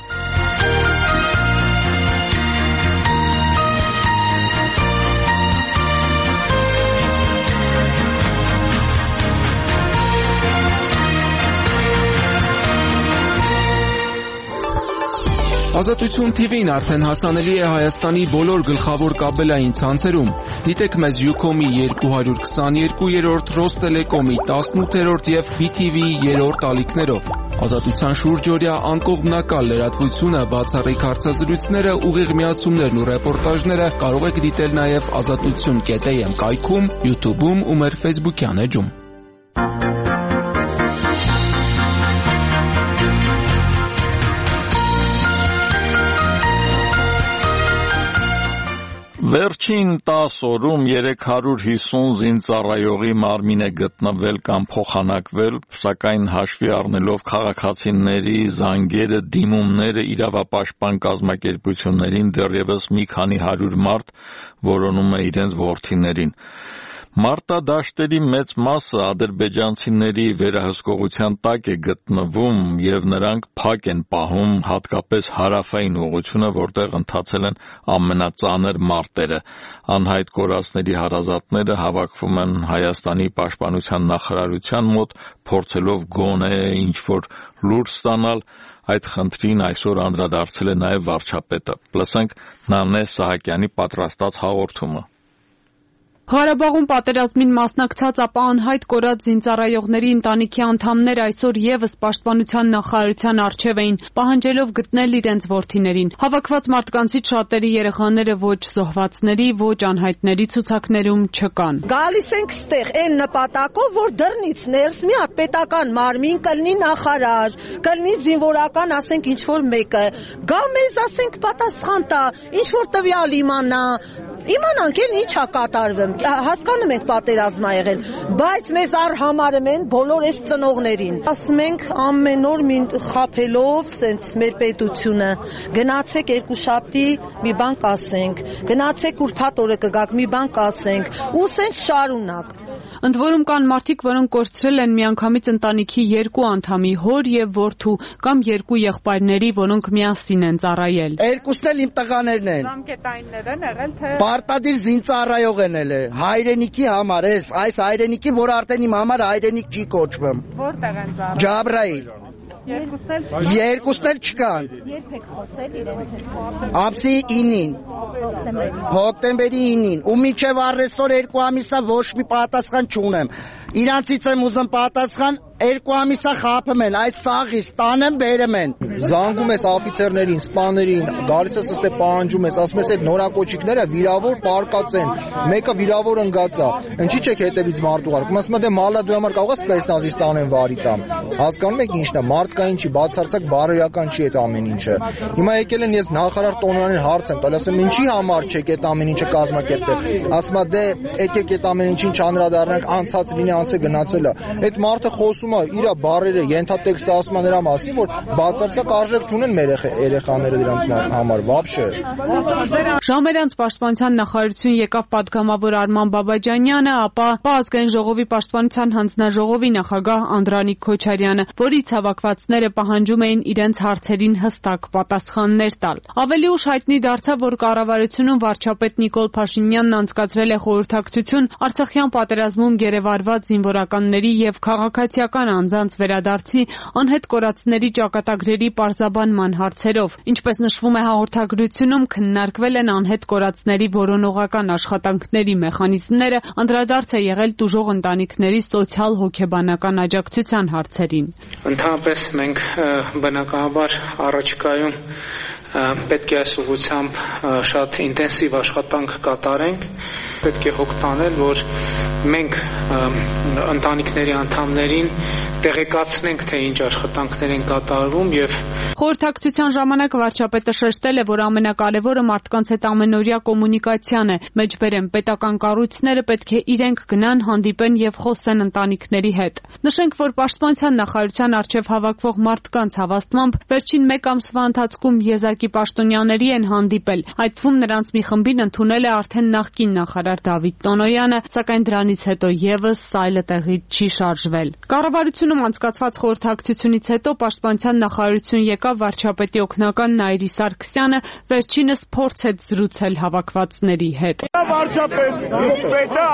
Ազատություն TV-ն արդեն հասանելի է Հայաստանի բոլոր գլխավոր կաբելային ցանցերում։ Դիտեք մեզ Ucom-ի 222-րդ, Ռոստելեկոմի 18-րդ եւ BTV-ի 3-րդ ալիքներով։ Ազատության շուրջօրյա անկողմնակալ լրատվությունը, բացառիկ հարցազրույցները, ուղիղ միացումներն ու ռեպորտաժները կարող եք դիտել նաեւ azatutun.am կայքում, YouTube-ում ու մեր Facebook-յան էջում։ Վերջին 10 օրում 350 զինծառայողի մարմին է գտնվել կամ փոխանակվել, սակայն հաշվի առնելով քաղաքացիների զանգերը, դիմումները իրավապաշտպան կազմակերպություններին դեռևս մի քանի 100 մարդ որոնում է իրենց որդիներին։ Մարտադաշտերի մեծ մասը ադրբեջանցիների վերահսկողության տակ է գտնվում եւ նրանք փակ են պահում հատկապես հարավային ուղղությունը, որտեղ ընթացել են ամենածանր մարտերը։ Անհայտ կորածների հարազատները հավաքվում են Հայաստանի պաշտպանության նախարարության մոտ, փորձելով գոնե ինչ-որ լուր ստանալ։ Այդ խնդրին այսօր անդրադարձել է նաեւ վարչապետը։ Լսենք Նանե Սահակյանի պատրաստած հաղորդումը։ Ղարաբաղում պատերազմին մասնակցած, ապա անհայտ կորած զինծառայողների ընտանիքի անդամներ այսօր եւս պաշտպանության նախարարության առջև էին, պահանջելով գտնել իրենց որդիներին։ Հավաքված մարդկանցից շատերի երեխաները ոչ զոհվածների, ոչ անհայտների ցուցակներում չկան։ Գալիս ենք ստեղ այն նպատակով, որ դռնից ներս մի հատ պետական մարմին կլինի նախարար, կլինի զինվորական, ասենք ինչ որ մեկը, գա մեզ ասենք պատասխան տա, ինչ որ տվյալ իմանանք էլ ինչա կատարվում, հասկանում ենք պատերազմ ա եղել, բայց մեզ արհամարում են բոլոր այս ծնողներին։ Ասում ենք ամեն օր խաբելով սենց մեր պետությունը, գնացեք երկուշաբթի մի բան կասենք, գնացեք ուրբաթ օրը կգաք մի բան կասենք, ու սենց շարունակ։ Ընդ որում կան մարդիկ, որոնք կորցրել են միանգամից ընտանիքի 2 անդամի, հոր եւ որդու, կամ 2 եղբայրների, որոնք միասին են ծառայել։ Երկուսն էլ իմ տղաներն են։ Ժամկետայիններ են եղել, թե պարտադիր զինծառայող են եղել, հայրենիքի համար, այս հայրենիքի, որ արդեն իմ համար հայրենիք չի կոչվում։ Որտեղ են ծառայել։ Ջաբրայիլ։ Երկուսն էլ չկան։ Երբ եք խոսել իրենց հետ։ Ամսի 9-ին։ Հոկտեմբերի 9-ին։ Ու մինչև առեսօր 2 ամիսա ոչ մի պատասխան չունեմ։ Իրանցից եմ ուզում պատասխան, 2 ամիսա խափում են, այս սաղից տանեմ բերեմ են։ Զանգում ես աֆիցերներին, սպաներին, գալիս ես ստե պահանջում ես, ասում ես այդ նորակոչիկները վիրավոր պարկած են, մեկը վիրավոր ընկած է, ինչի՞ չեք հետևից մարդ ուղարկում, ասում եմ դե մալա դու համար կարող ես սպեսնազից տանեմ վարի տամ։ Հասկանում եք ինչն է, մարդկային չի, բացարձակ բարոյական չի այդ ամեն ինչը։ Հիմա եկել են ես նախարար Տոնյանին հարց եմ տալ, ասում եմ ինչի համար չեք այդ ամեն ինչը կազմակերպել։ Ասում է դե եկեք այդ ամեն ինչին չանդրադառնանք, անցած լինի, անցը գնացել է։ Այդ մարդը խոսում է իր բարերը, ենթատեքստը ասում է նրա մասին, որ բացարձակ արժեք չունեն մեր երեխաները դրանց համար, վաբշե։ Ժամեր անց պաշտպանության նախարարություն եկավ պատգամավոր Արման Բաբաջանյանը, ապա ազգային ժողովի պաշտպանության հանձնաժողովի նախագահ Անդրանիկ Քոչարյանը, որից հավաքվածները պահանջում էին իրենց հարցերին հստակ պատասխաններ տալ։ Ավելի ուշ հայտնի դարձավ, որ կառավարությունում վարչապետ Նիկոլ Փաշինյանն անցկացրել է խորհրդակցություն Արցախյան պատերազմում գերեվարված զինվորականների եւ քաղաքացիական անձանց վերադարձի, անհետ կորածների ճակատագրերի պարզաբանման հարցերով։ Ինչպես նշվում է հաղորդագրությունում, քննարկվել են անհետ կորածների որոնողական աշխատանքների մեխանիզմները, անդրադարձ է եղել տուժող ընտանիքների սոցիալ-հոգեբանական աջակցության հարցերին։ Ընդհանրապես մենք բնականաբար առաջիկայում պետք է այս ուղղությամբ շատ ինտենսիվ աշխատանք կատարենք, պետք է հոգ տանել, որ մենք ընտանիքների անդամներին տեղեկացնենք, թե ինչ աշխատանքներ են կատարվում եւ խորհրդակցության ժամանակ վարչապետը շեշտել է, որ ամենակարևորը մարդկանց հետ ամենօրյա կոմունիկացիան է, մեջբերեմ պետական կառույցները պետք է իրենք գնան, հանդիպեն եւ խոսեն ընտանիքների հետ։ Նշենք, որ պաշտպանության նախարարության առջև հավաքվող մարդկանց հավաստմամբ վերջին 1 ամսվա ընթացքում եզակի պաշտոնյաների են հանդիպել, այդ թվում նրանց մի խմբին ընդունել է արդեն նախկին նախարար Դավիթ Տոնոյանը, սակայն դրանից հետո եւս սայլը տեղից չի շարժվել։ Կառավարությունում անցկացված խորհրդակցությունից հետո պաշտպանության նախարարություն եկավ վարչապետի օգնական Նայիրի Սարգսյանը, վերջինս փորձեց զրուցել հավաքվածների հետ։ Վարչապետ, պետը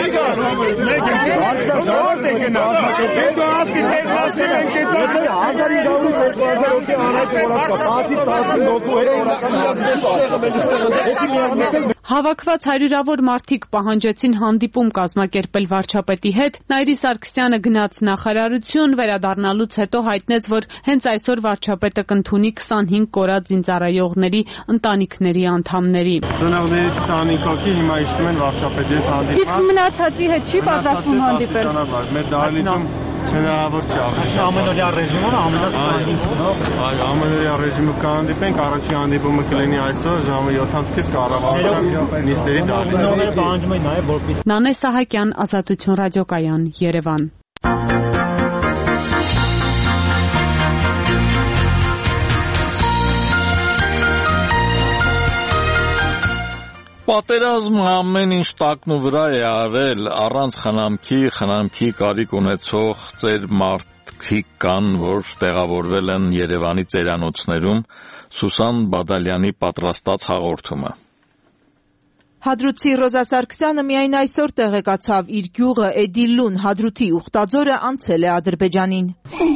Հավաքված հարյուրավոր մարդիկ պահանջեցին հանդիպում կազմակերպել վարչապետի հետ, Նայիրի Սարգսյանը գնաց նախարարություն, վերադառնալուց հետո հայտնեց, որ հենց այսօր վարչապետը կընդունի 25 կորած զինծառայողների ընտանիքների անդամների։ Ծնողների 25 հոգի հիմա իշխում են վարչապետի հետ հանդիպման։ Իսկ մնացածի հետ չի պատրաստվում հանդիպել։ Մեր դահլիճում Չհնարավոր չի ավելի։ Ամենօրյա ռեժիմը Այո, ամենօրյա ռեժիմը կհանդիպենք, առաջի հանդիպումը կլինի այսօր ժամը 7-ից կառավարության նիստերի դահլիճում։ Նանե Սահակյան, Ազատություն ռադիոկայան, Երևան։ Պատերազմը ամեն ինչ տակն ու վրա է արել, առանց խնամքի կարիք ունեցող ծեր մարդիկ կան, որ տեղավորվել են Երևանի ծերանոցներում, Սուսան Բադալյանի պատրաստած հաղորդումը։ Հադրութի Ռոզա Սարգսյանը միայն այսօր տեղեկացավ իր գյուղը Էդիլլուն Հադրութի Ուխտաձորը անցել է Ադրբեջանին։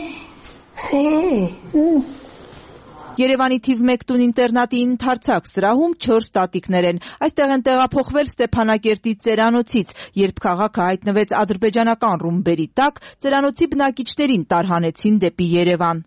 Երևանի թիվ 1 տուն ինտերնատի ընդարձակ սրահում 4 տատիկներ են։ Այստեղ են տեղափոխվել Ստեփանակերտի ծերանոցից, երբ քաղաքը հայտնվեց ադրբեջանական ռումբերի տակ, ծերանոցի բնակիչներին տարհանեցին դեպի Երևան։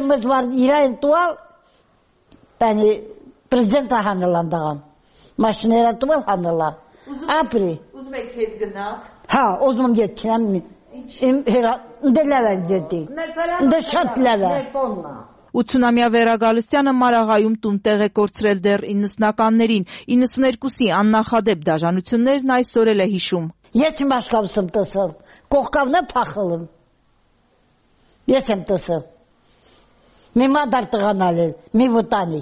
Prezidenta hanılandan. Maşinera tuval hanıla. Apri. Uzbek հետ gնաք։ Ha, o zaman geçirəm. Ndələvən getdi. Ndə շատ ləvə. 80-ամյա Վերա Գալստյանը Մարաղայում տուն տեղ է կորցրել դեռ 90-ականներին, 92-ի աննախադեպ դաժանություններն այսօր էլ է հիշում։ Ես եմ աշկավսım տսıl, կողկավնը փախılım։ Ես եմ տսıl։ Mi madar tığanalır, mi vutani.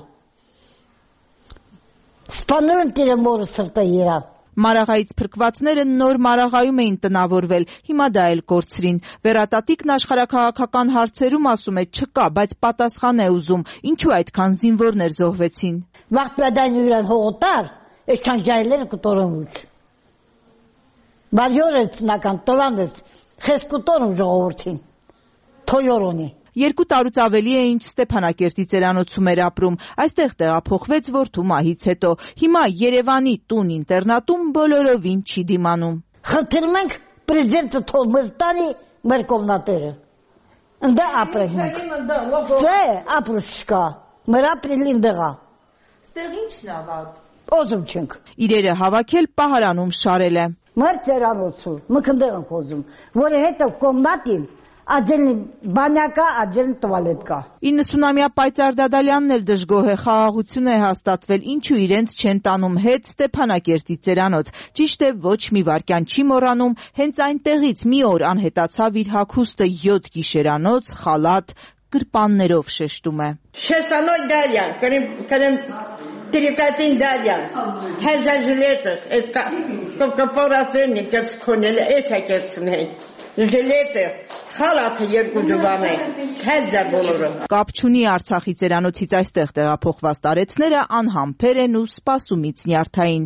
Սպաներն տիրը մորը սրտը իրան։ Մարաղայից փրկվածները նոր Մարաղայում էին տնավորվել, հիմա դա էլ կորցրին։ Վերատատիկն աշխարհաքաղաքական հարցերում ասում է չկա, բայց պատասխան է ուզում, ինչու այդքան զինվորներ զոհվեցին։ Վաղտ պետան յուրան հողոտար, էշքան ժայլերը կտորում։ Բարյորեց նական տլանդեց, խես կտորում ժողովրդին, թոյորոնի։ 2 տարուց ավելի է ինչ Ստեփանակերտի ծերանոցում էր ապրում, այստեղ տեղափոխվեց որդու մահից հետո, հիմա Երևանի տուն ինտերնատում բոլորովին չի դիմանում։ Խնդրում ենք պրեզիդենտը թողնել տանի մեր կոմնատերը։ Ընդ ապրենք մենք։ Չէ, ապրուց չկա։ Մեր ապրիլին դեղա։ Ստեղ ինչն է վատ։ Օզում չենք։ Իրերը հավաքել պահարանում շարել է։ Մեր ծերանոցում մկնդեղ ենք օզում, որը հետո կոմնատին Աջելնի բանյակա, աջելնի տվալետկա։ 90-ամյա Պայծառ Դադալյանն էլ դժգոհ է, խաղաղություն է հաստատվել, ինչու իրենց չեն տանում հետ Ստեփանակերտի ծերանոց։ Ճիշտ է, ոչ մի վայրկյան չի մոռանում, հենց այնտեղից մի օր անհետացավ իր հագուստը 7 գիշերանոց, խալաթ, գրպաններով շեշտում է։ Շեսանոյ Դարյան, կրեմ Перекатин Дарьян, հեզա ժլետս, կպորասերն եկեց քոնել, էս եկեցն հենք, ժլետը, խալաթը երկու դուվան է, հեզա բոլորը։ Կապ չունի Արցախի ծերանոցից այստեղ տեղափոխված տարեցները անհամբեր են ու սպասումից նյարդային։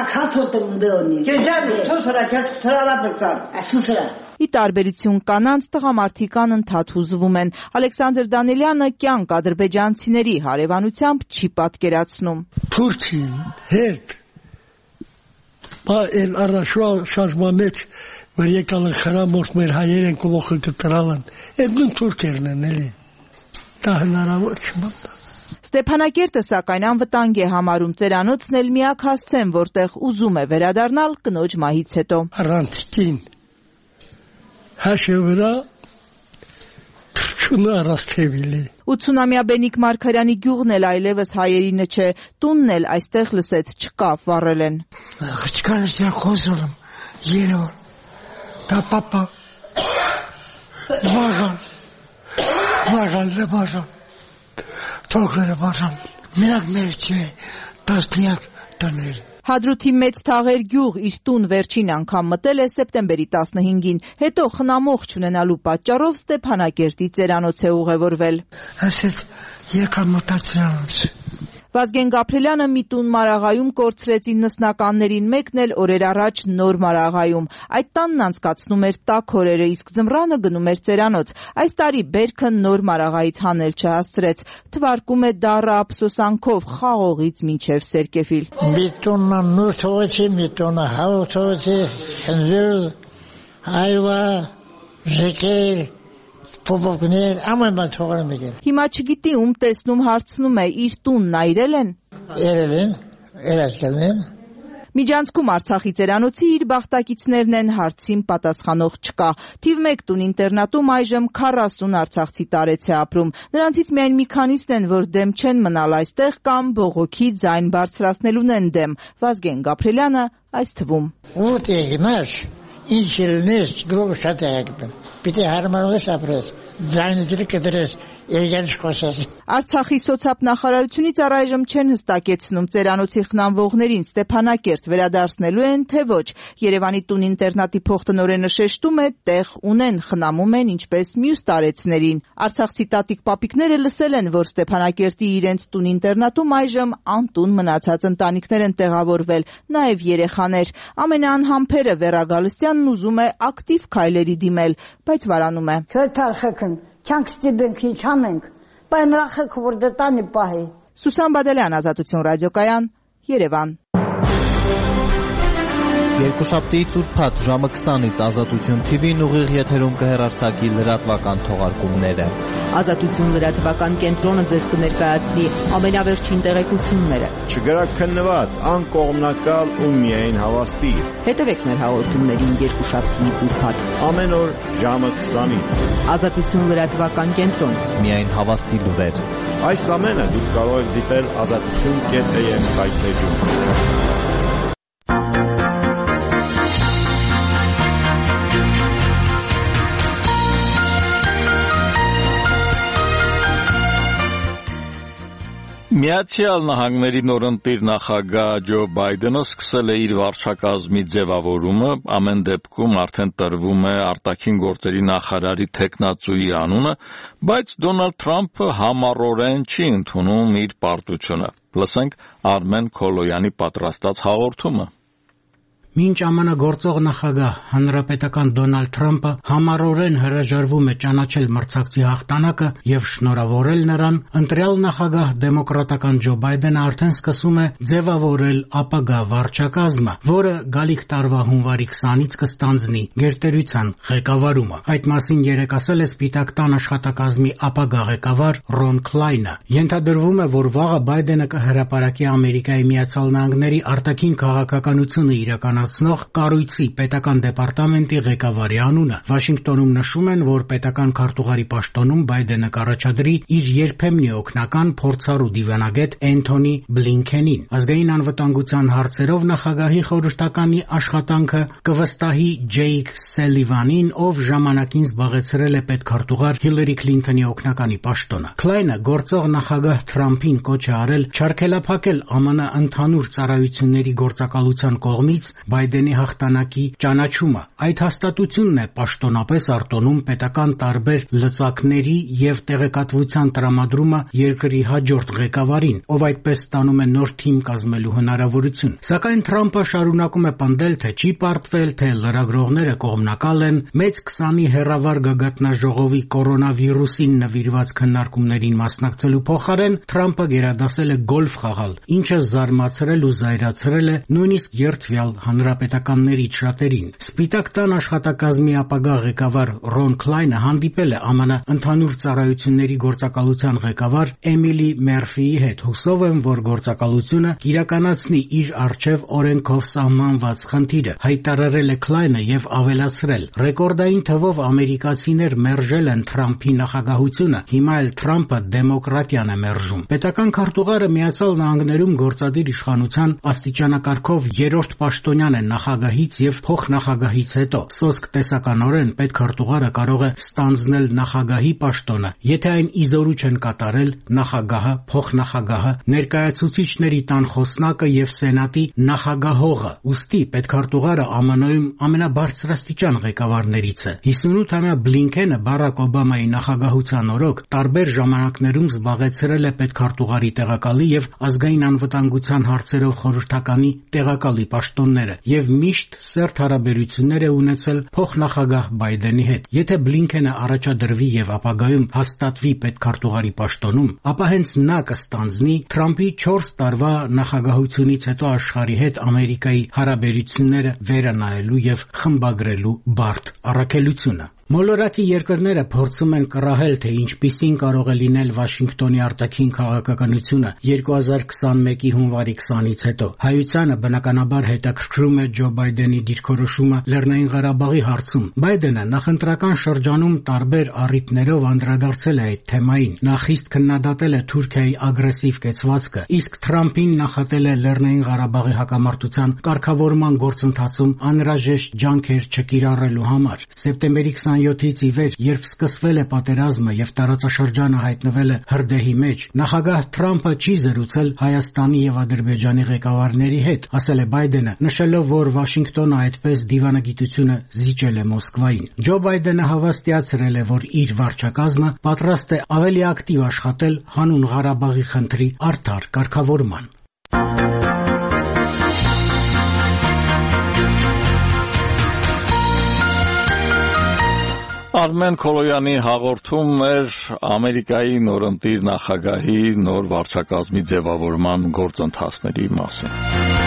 Ի տարբերություն կանանց, տղամարդիկ անընդհատ հուզվում են։ Ալեքսանդր Դանիելյանը կյանք ադրբեջանցիների հարևանությամբ չի պատկերացնում։ Թուրքին հետ այն առաջվա շարժման մեջ որ եկալ են խրամորդ մեր հայեր են կողքը կտրալ են այդ նույն թուրքերն են էլի դա հնարավոր չի։ Ստեփանակերտը սակայն անվտանգ է համարում, ծերանոցն էլ միակ հասցեն, որտեղ ուզում է վերադառնալ կնոջ մահից հետո։ Առանցքին հաշը վրա չունի առաստևիլի։ 80-ամյա Բենիկ Մարգարյանի գյուղն էլ այլևս հայերինը չէ, տունն էլ այստեղ լսեց չկա, վառել են։ Խճկանս է խոսում, Երևան, պապա, մաղան, թողերը մաղան, մենակ մեր չէ, տասնյակ տներ։ Հադրութի մեծ թաղեր գյուղ իր տուն վերջին անգամ մտել է սեպտեմբերի 15-ին, հետո խնամող չունենալու պատճառով Ստեփանակերտի ծերանոց է ուղևորվել։ Ասեց եկա մտա ծերանոց։ Վազգեն Գաբրելյանը մի տուն Մարաղայում կորցրեց 90-ականներին, մեկն էլ օրեր առաջ նոր Մարաղայում։ Այդ տանն անցկացնում էր տաք օրերը, իսկ ձմռանը գնում էր ծերանոց։ Այս տարի բերքը նոր Մարաղայից հանել չհասցրեց։ Թվարկում է դառը ափսոսանքով խաղողից մինչև Սերկևիլ։ Մի տունը նոր թողեցի, մի տունը հավ թողեցի, խնձոր, այվա, ժեկեր, փոփոխներ, ամեն բան թողել եմ։ Հիմա չգիտի ում տեսնում հարցնում է իր տունն այրել են։ Երել են, երաշկել են։ Միջանցքում Արցախի ծերանոցի իր բախտակիցներն են, հարցին պատասխանող չկա։ Թիվ 1 տուն-ինտերնատում այժմ 40 արցախցի տարեց է ապրում։ Նրանցից միայն մի քանիսն են, որ դեմ չեն մնալ այստեղ կամ բողոքի ձայն բարձրացնելուն են դեմ։ Վազգեն Գաբրելյանը այս թվում։ Ուտ եղնաշ, ինչ ելնես, գրող շատ եղակտում։ Պիտի հարմարվես ապրես, ձայնը կդրես, երգանիշ խոսես։ Արցախի սոցիալ-նախարարությունից առայժմ չեն հստակեցնում ծերանոցի խնամվողներին Ստեփանակերտ վերադարձնելու են, թե ոչ։ Երևանի տուն-ինտերնատի փոխտնօրենը շեշտում է, տեղ ունեն, խնամում են ինչպես մյուս տարեցներին։ Արցախցի տատիկ-պապիկները լսել են, որ Ստեփանակերտի իրենց տուն-ինտերնատում այժմ անտուն մնացած ընտանիքներ են տեղավորվել, նաև երեխաներ։ Ամենաանհամբերը Վերա Գալստյանն ուզում է ակտիվ քայլերի դիմել, բայց վարանում է։ Սուսան Բադալյան, Ազատություն ռադիոկայան, Երևան։ Երկուշաբթիից ուրբաթ ժամը 20-ից Ազատություն TV-ն ուղիղ եթերում կհեռարձակի լրատվական թողարկումները։ Ազատություն լրատվական կենտրոնը ձեզ կներկայացնի ամենավերջին տեղեկությունները։ Չգրակ քննված, անկողմնակալ ու միայն հավաստի։ Հետևեք մեր հաղորդումներին երկուշաբթիից ուրբաթ ամեն օր ժամը 20-ից։ Ազատություն լրատվական կենտրոն։ Միայն հավաստի լուրեր։ Այս ամենը դուք կարող եք դիտել azatutun.am վայրէջում։ Միացյալ Նահանգների նորընտիր նախագահ Ջո Բայդենը սկսել է իր վարչակազմի ձևավորումը, ամեն դեպքում արդեն տրվում է արտաքին գործերի նախարարի թեկնածուի անունը, բայց Դոնալդ Թրամփը համառորեն չի ընդունում իր պարտությունը։ Լսենք Արմեն Քոլոյանի պատրաստած հաղորդումը։ Մինչ ԱՄՆ գործող նախագահ հանրապետական Դոնալդ Թրամփը համառորեն հրաժարվում է ճանաչել մրցակցի հաղթանակը եւ շնորհավորել նրան, ընտրյալ նախագահ դեմոկրատական Ջո Բայդենը արդեն սկսում է ձևավորել ապագա վարչակազմը, որը գալիք տարվա հունվարի 20-ից կստանձնի գերտերության ղեկավարումը։ Այդ մասին երեկ ասել է Սպիտակ տան աշխատակազմի ապագա ղեկավար Ռոն Քլայնը։ Ենթադրվում է, որ վաղը Բայդենը կհրապարակի Ամերիկայի Միացյալ Նահանգների արտաքին քաղաքականությունը իրականացնող կառույցի պետական դեպարտամենտի ղեկավարի անունը։ Վաշինգտոնում նշում են, որ պետական քարտուղարի պաշտոնում Բայդենը կառաջադրի իր երբեմնի օգնական փորձառու դիվանագետ Էնթոնի Բլինքենին։ Ազգային անվտանգության հարցերով նախագահի խորհրդականի աշխատանքը կվստահի Ջեյք Սելիվանին, ով ժամանակին զբաղեցրել է պետքարտուղար Հիլարի Քլինթոնի օգնականի պաշտոնը։ Քլայնը գործող նախագահ Թրամփին կոչ է արել չարգելափակել ԱՄՆ ընդհանուր ծառայությունների գործակալության կողմից Բայդենի հաղթանակի ճանաչումը։ Այդ հաստատությունն է պաշտոնապես արտոնում պետական տարբեր լծակների եւ տեղեկատվության տրամադրումը երկրի հաջորդ ղեկավարին, ով այդպես ստանում է նոր թիմ կազմելու հնարավորություն։ Սակայն Թրամփը շարունակում է պնդել, թե չի պարտվել, թե լրագրողները կողմնակալ են, մեծ 20-ի հեռավար գագաթնաժողովի կորոնավիրուսին նվիրված քննարկումներին մասնակցելու փոխարեն Թրամփը գերադասել է գոլֆ խաղալ, ինչը զարմացրել ու զայրացրել է նույնիսկ երդվյալ հանրապետականներից շատերին։ Սպիտակ տան աշխատակազմի ապագա ղեկավար Ռոն Քլայնը հանդիպել է ԱՄՆ ընդհանուր ծառայությունների գործակալության ղեկավար Էմիլի Մերֆիի հետ, հուսով եմ, որ գործակալությունը կիրականացնի իր առջև օրենքով սահմանված խնդիրը, հայտարարել է Քլայնը եւ ավելացրել. ռեկորդային թվով ամերիկացիներ մերժել են Թրամփի նախագահությունը, հիմա էլ Թրամփը դեմոկրատիան է մերժում։ Պետական քարտուղարը Միացյալ Նահանգներում գործադիր իշխանության աստիճանակարգով երրորդ պաշտոնյան է նախագահից եւ փոխնախագահից հետո։ Սոսկ տեսականորեն պետքարտուղարը կարող է ստանձնել նախագահի պաշտոնը, եթե այն իզորու չեն կատարել նախագահը, փոխնախագահը, ներկայացուցիչների տան խոսնակը եւ սենատի նախագահողը։ Ուստի պետքարտուղարը ԱՄՆ-ում ամենաբարձրաստիճան ղեկավարներից է։ 58-ամյա Բլինքենը Բարակ Օբամայի նախագահության օրոք տարբեր ժամանակներում զբաղեցրել է պետքարտուղարի տեղակալի եւ ազգային անվտանգության հարցերով խորհրդականի տեղակալի պաշտոնները եւ միշտ սերտ հարաբերություններ է ունեցել փոխնախագահ Բայդենի հետ։ Եթե Բլինքենը առաջադրվի եւ ապագայում հաստատվի պետքարտուղարի պաշտոնում, ապա հենց նա կստանձնի Թրամփի 4 տարվա նախագահությունից հետո աշխարհի հետ Ամերիկայի հարաբերությունները վերանայելու եւ խմբագրելու բարդ առաքելությունը։ Մոլորակի երկրները փորձում են կռահել, թե ինչպիսին կարող է լինել Վաշինգտոնի արտաքին քաղաքականությունը 2021-ի հունվարի 20-ից հետո։ Հայությանը բնականաբար հետաքրքրում է Ջո Բայդենի դիրքորոշումը Լեռնային Ղարաբաղի հարցում։ Բայդենը նախընտրական շրջանում տարբեր առիթներով անդրադարձել է այդ թեմային։ Նա խիստ քննադատել է Թուրքիայի ագրեսիվ կեցվածքը, իսկ Թրամփին նախատել է Լեռնային Ղարաբաղի հակամարտության կարգավորման գործընթացում անհրաժեշտ ջանքեր չկիրառելու համար։ Սեպտեմբերի 27-ից ի վեր, երբ սկսվել է պատերազմը եւ տարածաշրջանը հայտնվել է հրդեհի մեջ, նախագահ Թրամփը չի զրուցել Հայաստանի եւ Ադրբեջանի ղեկավարների հետ, ասել է Բայդենը, նշելով, որ Վաշինգտոնը այդպես դիվանագիտությունը զիջել է Մոսկվային։ Ջո Բայդենը հավաստիացրել է, որ իր վարչակազմը պատրաստ է ավելի ակտիվ աշխատել հանուն Ղարաբաղի խնդրի արդար կարգավորման։ Արմեն Քոլոյանի հաղորդում էր Ամերիկայի նորընտիր նախագահի նոր վարչակազմի ձևավորման գործընթացների մասին։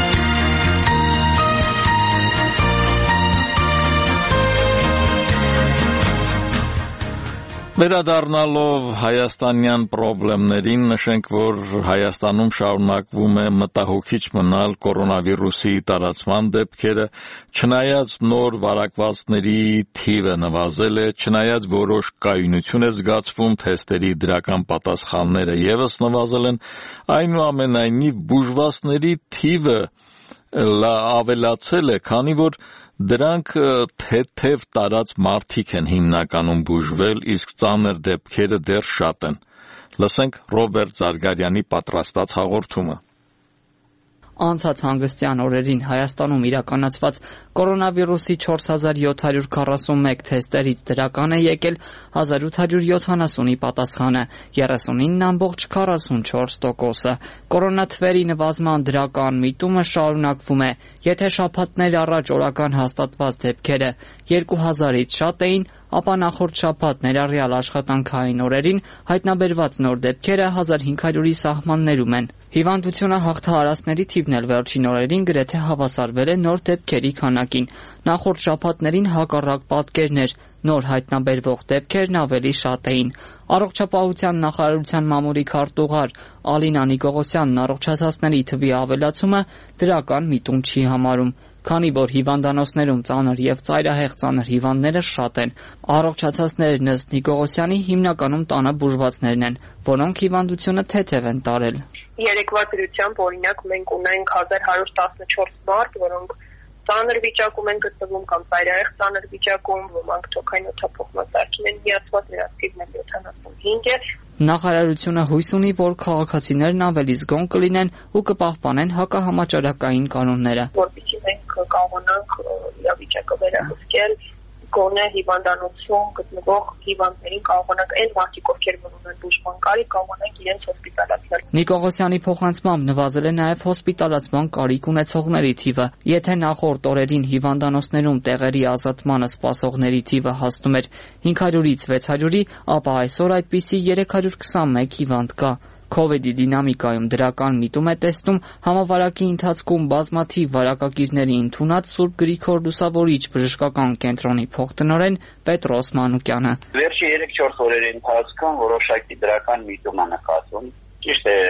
Վերադառնալով հայաստանյան պրոբլեմներին, նշենք, որ Հայաստանում շարունակվում է մտահոգիչ մնալ կորոնավիրուսի տարածման դեպքերը, չնայած նոր վարակվածների թիվը նվազել է, չնայած որոշ կայունություն է զգացվում, թեստերի դրական պատասխանները ևս նվազել են, այնուամենայնիվ բուժվածների թիվը ավելացել է, քանի որ դրանք թեթև տարած մարդիկ են հիմնականում բուժվել, իսկ ծանր դեպքերը դեռ շատ են։ Լսենք Ռոբերտ Զարգարյանի պատրաստած հաղորդումը։ Անցած հանգստյան օրերին Հայաստանում իրականացված կորոնավիրուսի 4741 թեստերից դրական է եկել 1870-ի պատասխանը, 39.44%-ը։ Կորոնաթվերի նվազման դրական միտումը շարունակվում է, եթե շաբաթներ առաջ օրական հաստատված դեպքերը 2000-ից շատ էին, ապա նախորդ շաբաթ ներառյալ աշխատանքային օրերին հայտնաբերված նոր դեպքերը 1500-ի սահմաններում են։ Հիվանդությունը հաղթահարածների թիվն էլ վերջին օրերին գրեթե հավասարվել է նոր դեպքերի քանակին։ Նախորդ շաբաթներին հակառակ պատկերն էր, նոր հայտնաբերվող դեպքերն ավելի շատ էին։ Առողջապահության նախարարության մամուլի քարտուղար Ալինա Նիկողոսյանն առողջացածների թվի ավելացումը դրական միտում չի համարում, քանի որ հիվանդանոցներում ծանր եւ ծայրահեղ ծանր հիվանդները շատ են։ Առողջացածներն ըստ Նիկողոսյանի հիմնականում տանը բուժվածներն են, որոնք հիվանդությունը թեթև են տարել։ Երեկվա դրությամբ օրինակ մենք ունենք 1114 մարդ, որոնք ծանր վիճակում են գտնվում կամ ծայրահեղ ծանր վիճակում, ոմանք թոքային օդափոխմասարքին են միացված, նրանց թիվն է 75 է։ Նախարարությունը հույս ունի, որ քաղաքացիներն ավելի զգոն կլինեն ու կպահպանեն հակահամաճարակային կանոնները։ Որպեսզի մենք կարողանանք իրավիճակը վերահսկել, գոնե հիվանդանոցում գտնվող հիվանդներին կարողանանք այն մարդիկ, ովքեր ունեն բուժման կարիք, կարողանանք իրենց հոսպիտալացնել։ Նիկողոսյանի փոխանցմամբ նվազել է նաև հոսպիտալացման կարիք ունեցողների թիվը։ Եթե նախորդ օրերին հիվանդանոցներում տեղերի ազատմանը սպասողների թիվը հասնում էր 500-ից 600-ի, ապա այսօր այդպիսի 321 հիվանդ կա։ Քովիդի դինամիկայում դրական միտում է տեսնում համավարակի ընթացքում բազմաթիվ վարակագիրների ընդունած Սուրբ Գրիգոր Լուսավորիչ բժշկական կենտրոնի փոխտնօրեն Պետրոս Մանուկյանը։ Վերջի 3-4 օրերի ընթացքում որոշակի դրական միտում է նկատվում։ Ճիշտ է,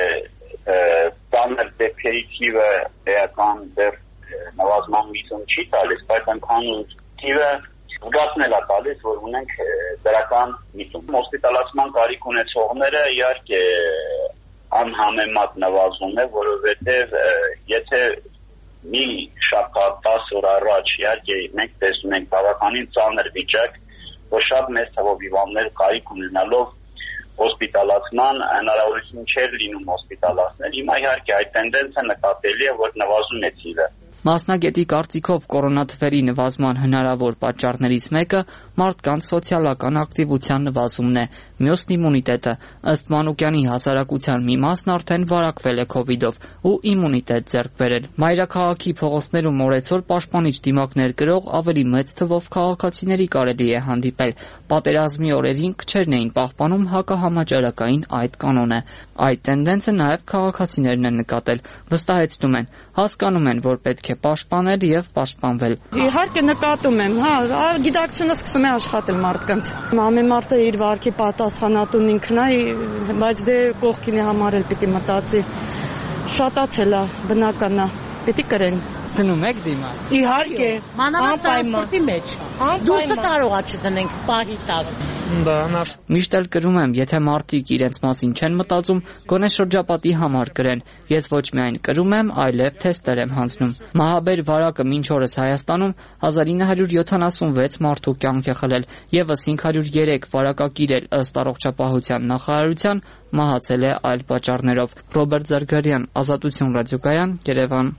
ծանր դեպքերի թիվը էական դեռ նվազման միտում չի տալիս, բայց ընդհանուր թիվը զգացնել է տալիս, որ ունենք դրական միտում։ Հոսպիտալացման կարիք ունեցողները իհարկե անհամեմատ նվազում է, որովհետև եթե մի շաբաթ 10 օր առաջ իհարկե մենք տեսնում ենք բավականին ծանր վիճակ, որ շատ մեծ թվով հիվանդներ կարիք ունենալով հոսպիտալացման հնարավորություն չէր լինում հոսպիտալացնել։ Հիմա իհարկե այդ տենդենսը նկատելի է, որ նվազում է թիվը։ Մասնագետի կարծիքով կորոնաթվերի նվազման հնարավոր պատճառներից մեկը մարդկանց սոցիալական ակտիվության նվազումն է, մյուսն իմունիտետը։ Ըստ Մանուկյանի հասարակության մի մասն արդեն վարակվել է քովիդով ու իմունիտետ ձեռք բերել։ Մայրաքաղաքի փողոցներում օրեցօր պաշտպանիչ դիմակներ կրող ավելի մեծ թվով քաղաքացիների կարելի է հանդիպել։ Պատերազմի օրերին քչերն էին պահպանում հակահամաճարակային այդ կանոնը։ Այդ տենդենսը նաև քաղաքացիներն են նկատել, վստահեցնում են։ հասկանում են, որ պետք է պաշտպանել եւ պաշտպանվել։ Իհարկե նկատում եմ, գիտակցությունը սկսում է աշխատել մարդկանց։ Ամեն մարդը իր վարքի պատասխանատուն ինքն է, բայց դե կողքին է համարել պիտի մտածի։ Շատացել է, բնական է, պիտի կրեն։ Դնում եք դիմա։ Իհարկե, մանավանդ տրանսպորտի մեջ։ Դուրսը կարող է չդնենք պահի տակ։ Միշտ էլ կրում եմ, եթե մարդիկ իրենց մասին չեն մտածում, գոնե շրջապատի համար կրեն։ Ես ոչ միայն կրում եմ, այլև թեստեր եմ հանձնում։ Մահաբեր վարակը մինչ օրս Հայաստանում 1976 մարդու կյանք է խլել, եւս 503 վարակակիր էլ ըստ առողջապահության նախարարության մահացել է այլ պատճառներով։ Ռոբերտ Զարգարյան, Ազատություն ռադիոկայան, Երևան։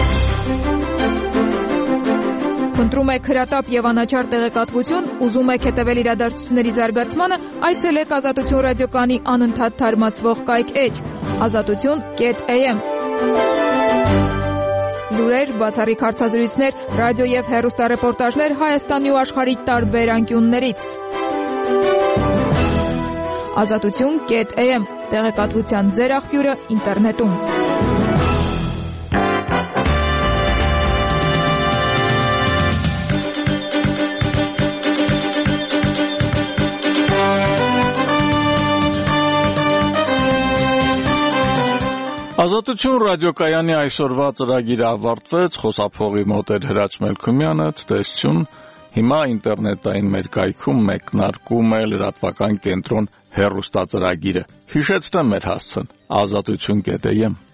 Փնտրում եք հրատապ եւ անաչառ տեղեկատվություն, ուզում եք հետևել իրադարձությունների զարգացմանը, այցելեք Ազատություն ռադիոկայանի անընդհատ թարմացվող կայք էջ azatutun.am։ Լուրեր, բացառիկ հարցազրույցներ, ռադիո եւ հեռուստառեպորտաժներ Հայաստանի ու աշխարհի տարբեր անկյուններից։ azatutun.am տեղեկատվության ձեր աղբյուրը ինտերնետում։ Ազատություն ռադիոկայանի այսօրվա ծրագիրը ավարտվեց, խոսափողի մոտ էր Հրաչ Մելքումյանը, տեսություն, հիմա ինտերնետային մեր կայքում մեկնարկում է լրատվական կենտրոն հեռուստածրագիրը։ Հիշեցնեմ մեր հասցեն, azatutun.am